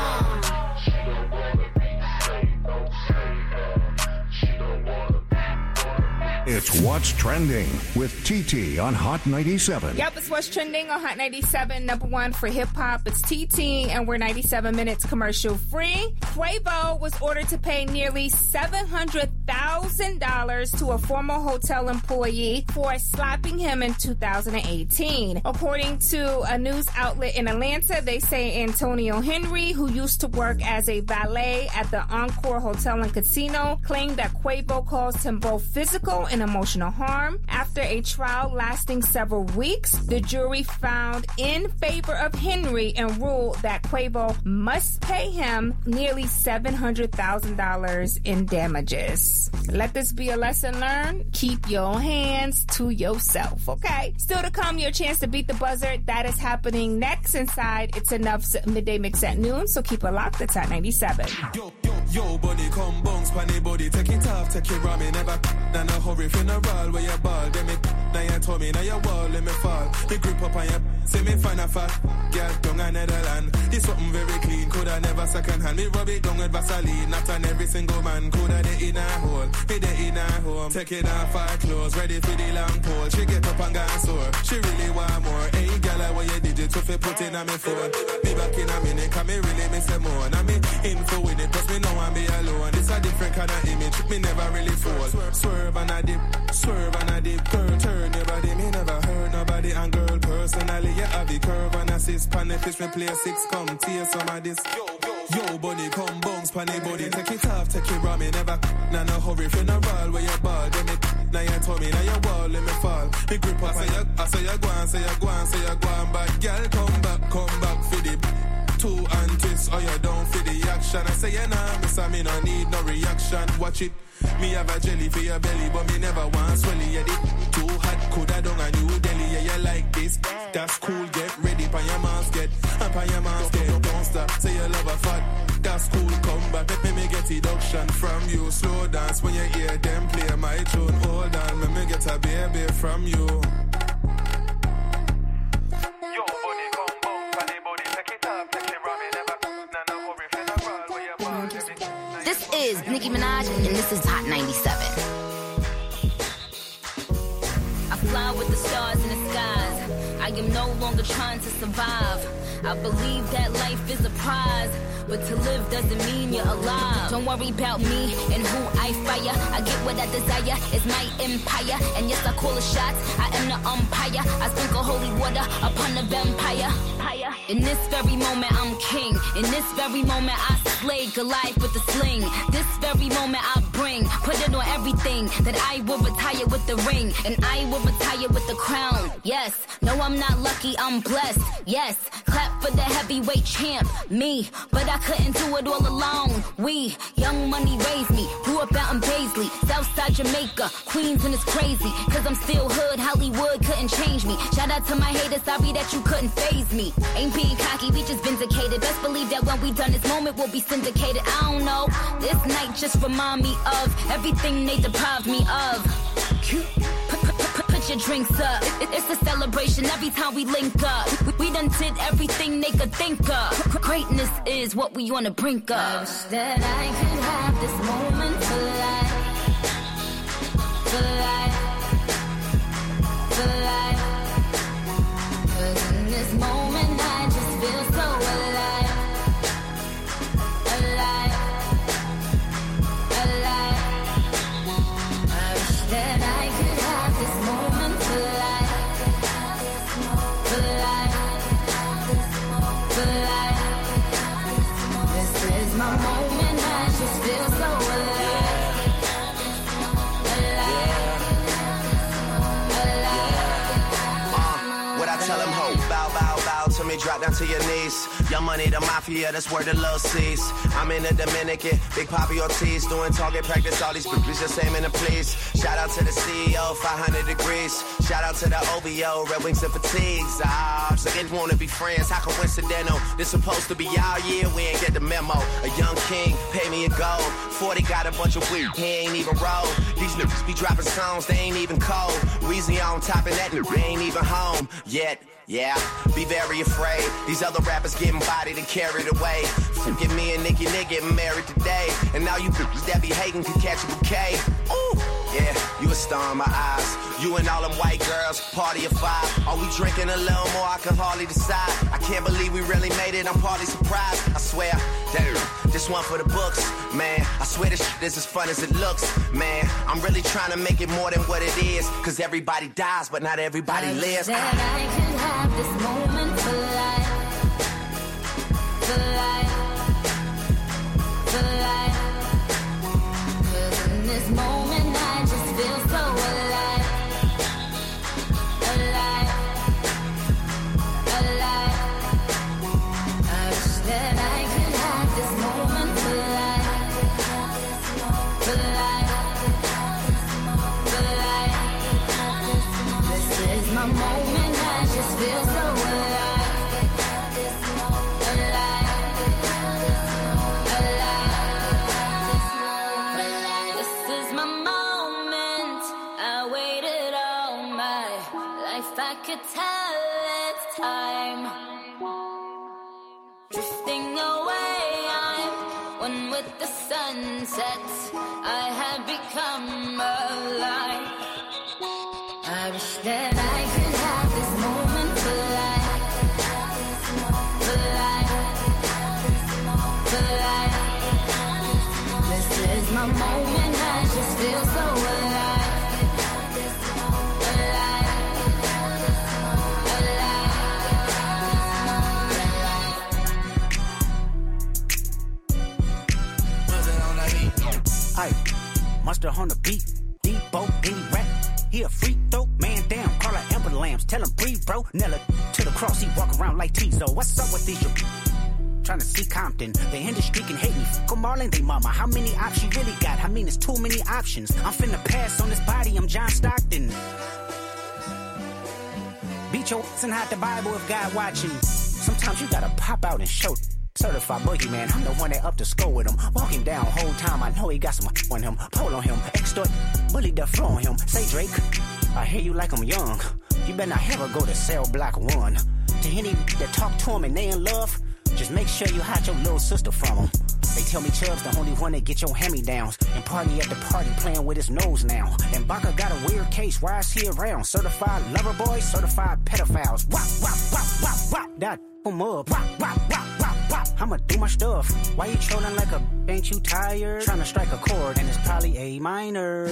It's What's Trending with T T on Hot ninety-seven. Yep, it's What's Trending on Hot ninety-seven, number one for hip-hop. It's T T, and we're ninety-seven minutes commercial free. Quavo was ordered to pay nearly seven hundred thousand dollars to a former hotel employee for slapping him in two thousand eighteen. According to a news outlet in Atlanta, they say Antonio Henry, who used to work as a valet at the Encore Hotel and Casino, claimed that Quavo caused him both physical and emotional harm. After a trial lasting several weeks, the jury found in favor of Henry and ruled that Quavo must pay him nearly seven hundred thousand dollars in damages. Let this be a lesson learned. Keep your hands to yourself, okay? Still to come, your chance to beat the buzzer. That is happening next inside It's Enough's Midday Mix at noon, so keep it locked. It's at ninety-seven. Yo, yo, yo, buddy, come bounce, panny body, take it off, take it raw, me never in a hurry, funeral where you ball, then me now you told me, now you wall, let me fall. Me grip up on you, say me find a fat girl down a Netherland. This something very clean, coulda never second hand. Me rub it down with Vaseline, not on every single man. Coulda the in a hole, me the in a home. Take it off her clothes, ready for the long pole. She get up and gone sore, she really want more. Hey girl, what you did it to fi put in on me phone. Me back in a minute, cause me really miss them more. Now me info with it, plus me know I'm be alone. This a different kind of image, me never really fall. Swerve, swerve and a dip, swerve and a dip. Girl, turn your body, me never heard nobody. And girl, personally, you have the curve and assist. Pan the fish, me play six, come tear some of this. Yo, buddy, come bounce, panny body. Take it off, take it raw, me never nah no hurry. Funeral where you ball, then me now you told me, now you wall, let me fall. Me grip up, I say you, I say you go on, say you go on, say you go on. But girl, come back, come back for the two aunties, or you down for the action. I say you nah, miss I me no need no reaction. Watch it, me have a jelly for your belly, but me never want swelly. Yeah, it too hot, coulda done a New Delhi. Yeah, you like this, that's cool. Get ready, pan your mask, get, and pan your mask, get. monster. Say you love a fat. That's cool, come back. Let me get deduction from you. Slow dance when you hear them play my tune. Hold on, let me get a baby from you. This is Nicki Minaj, and this is Hot ninety-seven. I fly with the stars in the skies. I am no longer trying to survive. I believe that life is a prize, but to live doesn't mean you're alive. Don't worry about me and who I fire. I get what I desire, it's my empire. And yes, I call the shots, I am the umpire. I sprinkle holy water upon the vampire. In this very moment, I'm king. In this very moment, I slay Goliath with the sling. This very moment, I bring, put it on everything. That I will retire with the ring, and I will retire with the crown. Yes, no, I'm not lucky, I'm blessed. Yes, clap for the heavyweight champ, me. But I couldn't do it all alone. We, Young Money raised me, grew up out in Paisley, Southside Jamaica, Queens, and it's crazy. Cause I'm still hood, Hollywood couldn't change me. Shout out to my haters, sorry that you couldn't faze me. Ain't being cocky, we just vindicated. Best believe that when we done this moment, we'll be syndicated. I don't know, this night just remind me of everything they deprived me of. Put, put, put, put your drinks up. It, it's a celebration every time we link up. We, we done did everything they could think of. Greatness is what we on the brink of. I wish that I could have this moment for life. For life. For life. Cause in this moment I just feel so alive. Alive. Alive. I wish that I could have this moment for life. For life. For life. This is my moment, I just feel so alive. Alive. Uh, what I tell them, ho, bow, bow, bow to me, drop down to your knees. Young Money, the mafia, that's where the love sees. I'm in the Dominican, Big Papi Ortiz, doing target practice, all these bitches just aiming to please. Shout out to the C E O, five hundred degrees. Shout out to the O B O, Red Wings and Fatigues. Ah, so they wanna be friends, how coincidental? This supposed to be our year, we ain't get the memo. A young king, pay me a gold. forty got a bunch of weird, he ain't even roll. These niggas be dropping songs, they ain't even cold. Weezy on top of that, they ain't even home yet. Yeah, be very afraid. These other rappers getting bodied and carried away. Forget me and Nicki, nigga getting married today. And now you bitches that be hating can catch a bouquet. Ooh, yeah, you a star in my eyes. You and all them white girls, party of five. Are we drinking a little more? I can hardly decide. I can't believe we really made it, I'm partly surprised. I swear, damn, this one for the books, man. I swear this shit is as fun as it looks, man. I'm really trying to make it more than what it is. Cause everybody dies, but not everybody I lives. That I could have this moment for life. For life. For life. Cause in this moment I just feel so alive. Alive. Alive. I wish that I could have this moment for life. For life. For life. This is my moment, I just feel so alive. I could tell it's time. Drifting away, I'm one with the sunset. I have become alive. I wish that I could have this moment for life. For life. For life. This is my moment, I just feel so alive. Aye, mustard on the beat, Debo, any rap. He a freak throw, man down, call her Amber Lambs. Tell him breathe, bro. Nella to the cross, he walk around like Tizo. What's up with these? Trying to see Compton, the industry can hate me. Fuck 'em all and they mama. How many options you really got? I mean, it's too many options. I'm finna pass on this body, I'm John Stockton. Beat your ass and hide the Bible if God watching. Sometimes you gotta pop out and show. certified boogeyman. I'm the one that up to score with him. Walk him down, whole time I know he got some on him. Pull on him, extort, bully the floor on him. Say Drake, I hear you like I'm young. You better not ever go to cell block one. To any that talk to him and they in love, just make sure you hide your little sister from him. They tell me Chubb's the only one that get your hand-me-downs and party at the party playing with his nose now. And Baka got a weird case, why is he around? Certified lover boys, certified pedophiles. Wop, wop, wop, wop, wop, that him up. Wop, wop, wop, wop, wop, I'ma do my stuff. Why you trolling like a, ain't you tired? Trying to strike a chord and it's probably A minor.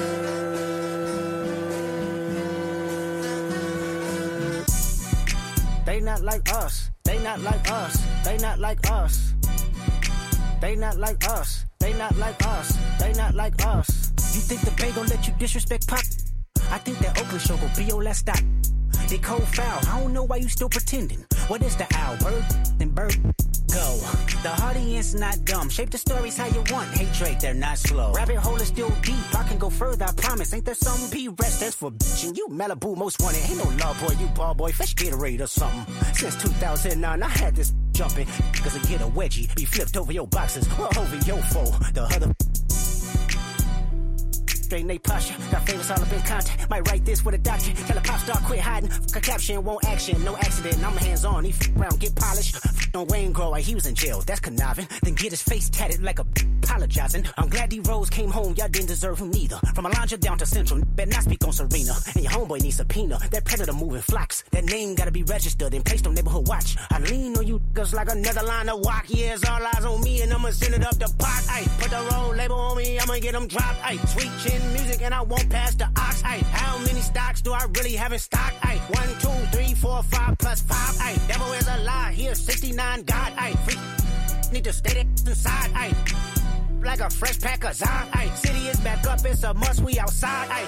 They not like us, they not like us, they not like us. They not like us, they not like us, they not like us. You think the Bay gon' let you disrespect Pop? I think that Oakland show gon' be your last stop. They cold foul, I don't know why you still pretending. What is the owl, bird? Then bird, go. The audience not dumb, shape the stories how you want. Hey Drake, they're not slow. Rabbit hole is still deep, I can go further, I promise. Ain't there some P-rest that's for bitchin'? You Malibu most wanted, ain't no love boy, you ball boy, fresh Gatorade or something. Since two thousand nine, I had this jumping, cause I get a wedgie, be flipped over your boxes, or over your foe. The other straighten they posture, got famous all up in contact. Might write this with a doctor, tell a pop star quit hiding. Fuck a caption, won't action, no accident. I'm hands on, he f around, get polished. F on Wayne Grower, he was in jail, that's conniving. Then get his face tatted like a b apologizing. I'm glad D-Rose came home, y'all didn't deserve him neither. From Alondra down to Central, better not speak on Serena. And your homeboy needs subpoena, that predator moving flocks. That name gotta be registered and placed on neighborhood watch. I lean on you niggas like another line of walk. Yeah, it's all eyes on me and I'ma send it up the pot. Ay, put the roll label on me, I'ma get them dropped. Ay, sweet chin music and I won't pass the ox. Ay, how many stocks do I really have in stock? Ay, one, two, three, four, five plus five. Ay, devil is a lie, here sixty-nine God. Ay, free need to stay that inside. Ay, like a fresh pack of Zod. Ay, city is back up, it's a must, we outside. Ay.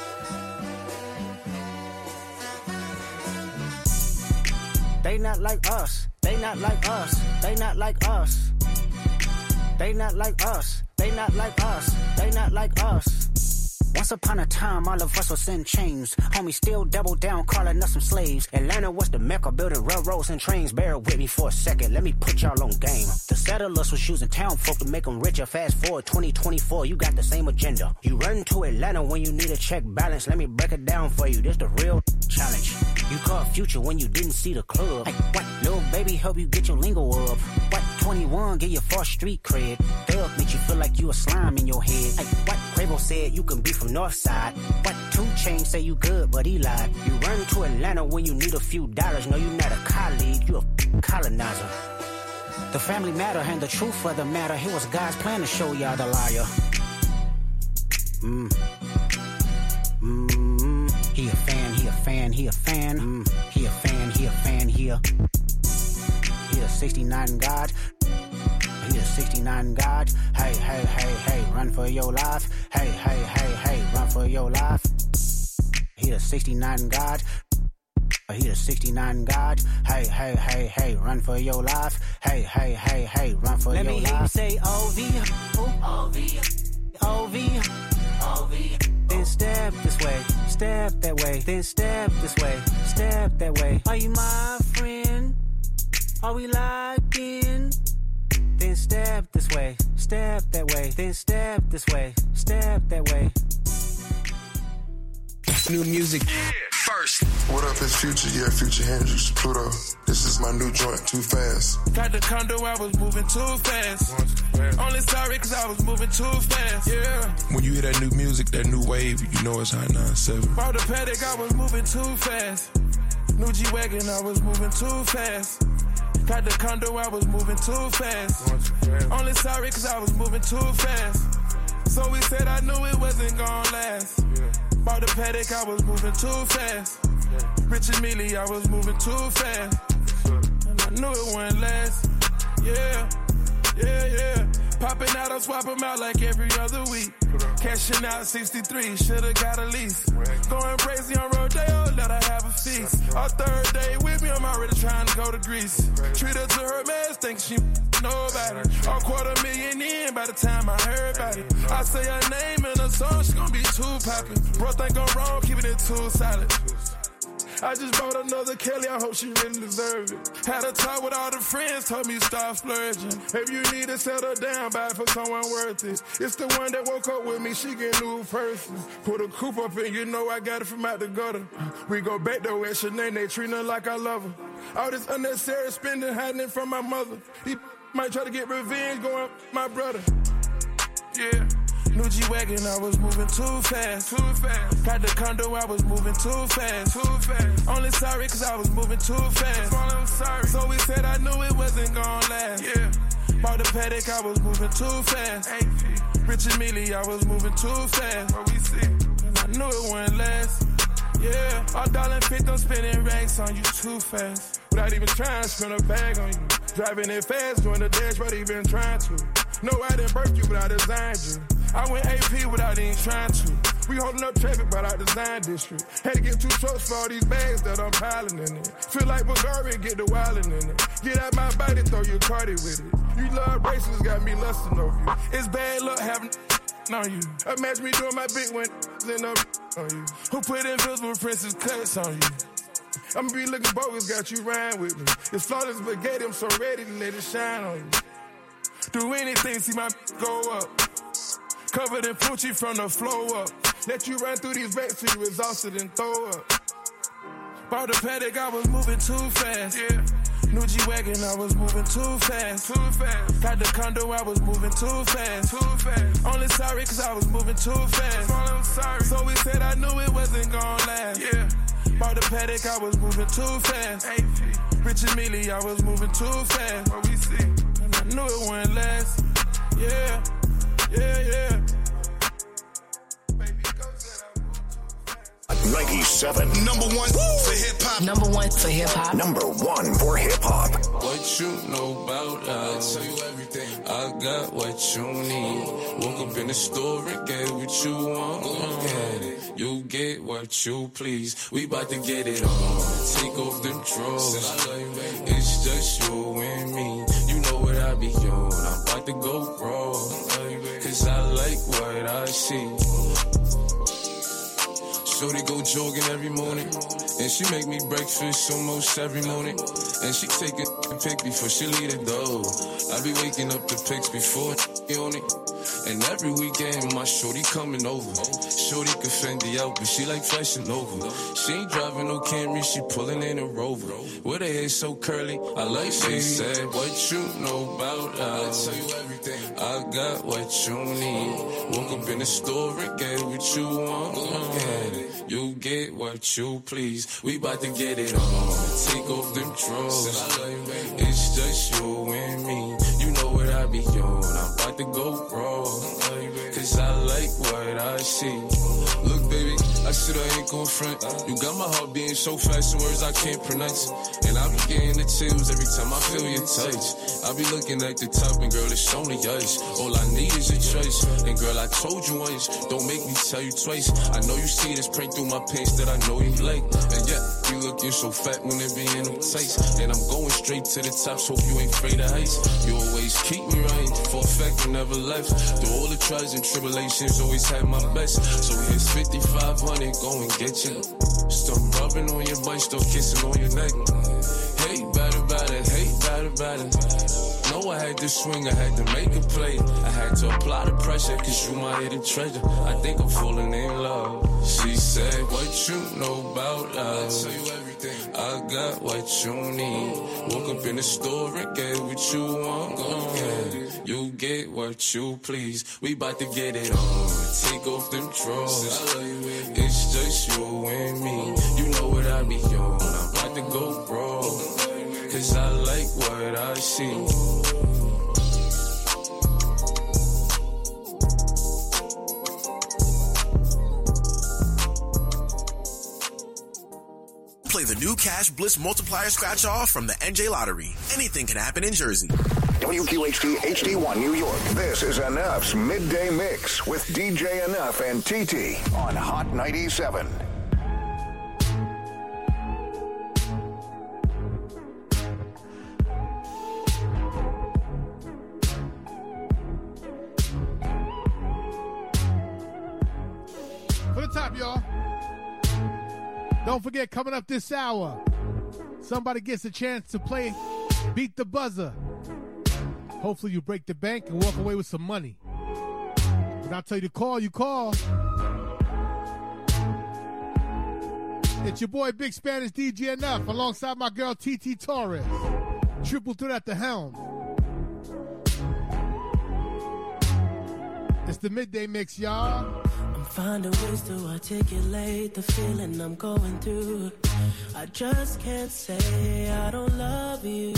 They not like us, they not like us, they not like us. They not like us, they not like us, they not like us. Once upon a time, all of us was in chains. Homie still double down, calling us some slaves. Atlanta was the mecca, building railroads and trains. Bear with me for a second, let me put y'all on game. The settlers was using town folk to make them richer. Fast forward twenty twenty-four, you got the same agenda. You run to Atlanta when you need a check balance. Let me break it down for you, this the real challenge. You caught Future when you didn't see the club. Hey, what, little baby, help you get your lingo up. What, twenty-one, get your false street cred. Thug make you feel like you a slime in your head. Hey, what, Quavo said you can be from Northside. What, two Chainz say you good, but he lied. You run to Atlanta when you need a few dollars. No, you not a colleague, you a colonizer. The family matter and the truth of the matter. It was God's plan to show y'all the liar. Mmm. Mmm. He a fan, he a fan, he a fan. Mm. He a fan, he a fan, he a. He a sixty-nine God. He a sixty-nine God. Hey, hey, hey, hey, run for your life. Hey, hey, hey, hey, run for your life. He a sixty-nine God. He a sixty-nine God. Hey, hey, hey, hey, run for your life. Hey, hey, hey, hey, run for Let your life. Let me hear you say O V. O V. O V. O V. Then step this way, step that way, then step this way, step that way. Are you my friend? Are we locked in? Then step this way, step that way, then step this way, step that way. New music. Yeah. First. What up, it's Future? Yeah, Future Hendrix, Pluto. This is my new joint, Too Fast. Got the condo, I was moving too fast. Only sorry cause I was moving too fast, yeah. When you hear that new music, that new wave, you know it's Hot ninety-seven. Bought the Paddock, I was moving too fast. New G-Wagon, I was moving too fast. Got the condo, I was moving too fast. Only sorry cause I was moving too fast. So we said I knew it wasn't gonna last. Bought the Paddock, I was moving too fast. Rich and Mealy, I was moving too fast. And I knew it wouldn't last. Yeah, yeah, yeah. Popping out, I swap them out like every other week. Cashing out sixty-three, should've got a lease. Going crazy on Rodeo, let her have a feast. Our third day with me, I'm already trying to go to Greece. Treat her to her mess, think she know about it. A quarter million in by the time I heard about it. I say her name in a song, she gon' be too poppin'. Bro, think I'm wrong, keeping it too solid. I just bought another Kelly, I hope she really deserve it. Had a talk with all the friends, told me stop splurging. If you need to settle down, buy it for someone worth it. It's the one that woke up with me, she get new person. Put a coupe up in, you know I got it from out the gutter. We go back though at Sinead, they treat her like I love her. All this unnecessary spending, hiding it from my mother. He might try to get revenge, going my brother. Yeah. New G-Wagon, I was moving too fast. Too fast. Got the condo, I was moving too fast. Too fast. Only sorry cause I was moving too fast. I'm sorry. So we said I knew it wasn't gonna last. Yeah. Bought the paddock, I was moving too fast. Rich and Mealy, I was moving too fast. What we see? And I knew it wouldn't last. Yeah. All dollar picked on spending racks on you too fast. Without even trying to spend a bag on you. Driving it fast, doing the dash, but even trying to. No, I didn't birth you, but I designed you. I went A P without even trying to. We holding up traffic, but I design district. Had to get two trucks for all these bags that I'm piling in it. Feel like Bulgaria, get the wildin' in it. Get out my body, throw your cardi with it. You love bracelets, got me lusting over you. It's bad luck having on you. Imagine me doing my big one then up on you. Who put invisible princess cuts on you? I'ma be looking bogus, got you riding with me. It's flawless spaghetti, I'm so ready to let it shine on you. Do anything, see my go up. Covered in Poochie from the flow up. Let you run through these racks till you exhausted and throw up. Bought the paddock, I was moving too fast. Yeah. New G-Wagon, I was moving too fast. Too fast. Got the condo, I was moving too fast. Too fast. Only sorry cause I was moving too fast. I'm sorry. So we said I knew it wasn't gonna last. Yeah. Bought the paddock, I was moving too fast. Rich and Mealy, I was moving too fast. What we see? And I knew it wouldn't last. Yeah. Yeah, yeah. ninety-seven. Number one for hip hop. Number one for hip hop. Number one for hip hop. What you know about us? I'll tell you everything. I got what you need. Woke up in the store and get what you want. Get it. You get what you please. We bout to get it on. Take off them drawers. It's just you and me. You know what I be on. I'm about to go raw. Cause I like what I see. Shorty go jogging every morning, and she make me breakfast almost every morning. And she take a pic before she leave the door. I be waking up the pics before on it. And every weekend my shorty coming over. Shorty can Fendi out, but she like fashion over. She ain't driving no Camry, she pulling in a Rover. With her hair so curly, I like she said, what you know about us? I'll tell you everything. I got what you need. Woke up in the store and get what you want. Get it. You get what you please. We bout to get it on. Take off them drawers. It's just you and me. You know what I be on. I'm about to go raw. Cause I like what I see. Look, baby, I said I ain't gon' front. You got my heart beating so fast, some words I can't pronounce. And I be getting the chills every time I feel your touch. I be looking at the top and girl, it's only us. All I need is a choice. And girl, I told you once, don't make me tell you twice. I know you see this print through my pants that I know you like. And yeah, you looking so fat when it be in them tights. And I'm going straight to the top, so hope you ain't afraid of heights. You always keep me right, for a fact you never left. Through all the trials and tribulations, always had my best. So here's fifty-five hundred, go and get you. Start rubbing on your butt, start kissing on your neck. Hey, bad about it, hey, bad about it. No, I had to swing, I had to make a play. I had to apply the pressure, cause you my hidden treasure. I think I'm falling in love. She said, what you know about us? I'll tell you everything. I got what you need. Woke up in the store and get what you want. Get it. You get what you please. We bout to get it on. Take off them drawers. It's just you and me. You know what I be on. I'm about to go raw. Cause I like what I see. Play the new Cash Bliss Multiplier Scratch Off from the N J Lottery. Anything can happen in Jersey. W Q H T H D one New York. This is Enough's Midday Mix with D J Enough and T T on Hot ninety-seven. For the top, y'all. Don't forget, coming up this hour, somebody gets a chance to play Beat the Buzzer. Hopefully you break the bank and walk away with some money. When I tell you to call, you call. It's your boy Big Spanish D J Enough alongside my girl T T Torres. Triple threat at the helm. It's the midday mix, y'all. I'm finding ways to articulate the feeling I'm going through. I just can't say I don't love you,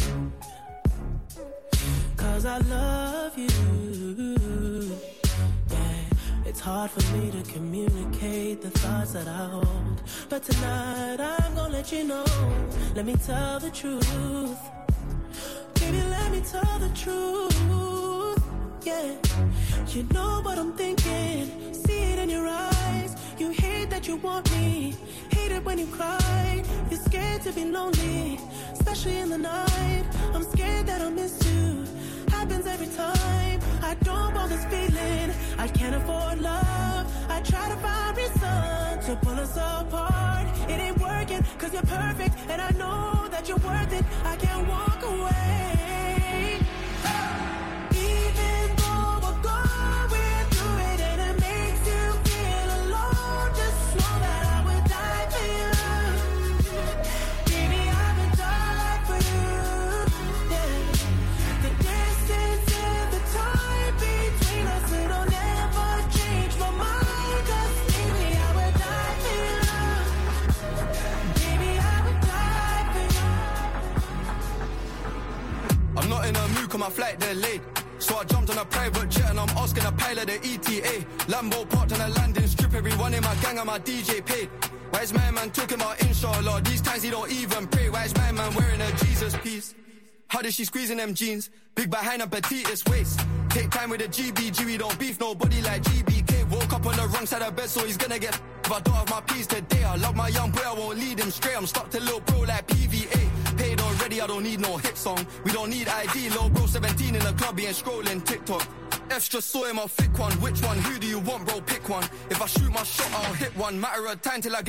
'cause I love you. Yeah, it's hard for me to communicate the thoughts that I hold, but tonight I'm gonna let you know. Let me tell the truth. Baby, let me tell the truth. Yeah, you know what I'm thinking. See it in your eyes. You hate that you want me. Hate it when you cry. You're scared to be lonely, especially in the night. I'm scared that I'll miss you. Happens every time. I don't want this feeling. I can't afford love. I try to find reason to pull us apart. It ain't working 'cause you're perfect, and I know that you're worth it. I can't walk away. My flight delayed, so I jumped on a private jet and I'm asking a pilot the E T A. Lambo parked on a landing strip, everyone in my gang and my D J paid. Why is my man talking about inshallah? These times he don't even pray. Why is my man wearing a Jesus piece? How did she squeeze in them jeans? Big behind and petite waist. Take time with a G B G, we don't beef nobody like G B K. Woke up on the wrong side of bed, so he's gonna get if I don't have my peace today. I love my young boy, I won't lead him straight. I'm stuck to little bro like P V A. Paid already, I don't need no hit song. We don't need I D, little bro seventeen in the club, he ain't scrolling TikTok. F's just saw him, I'll flick one. Which one? Who do you want, bro? Pick one. If I shoot my shot, I'll hit one. Matter of time till I get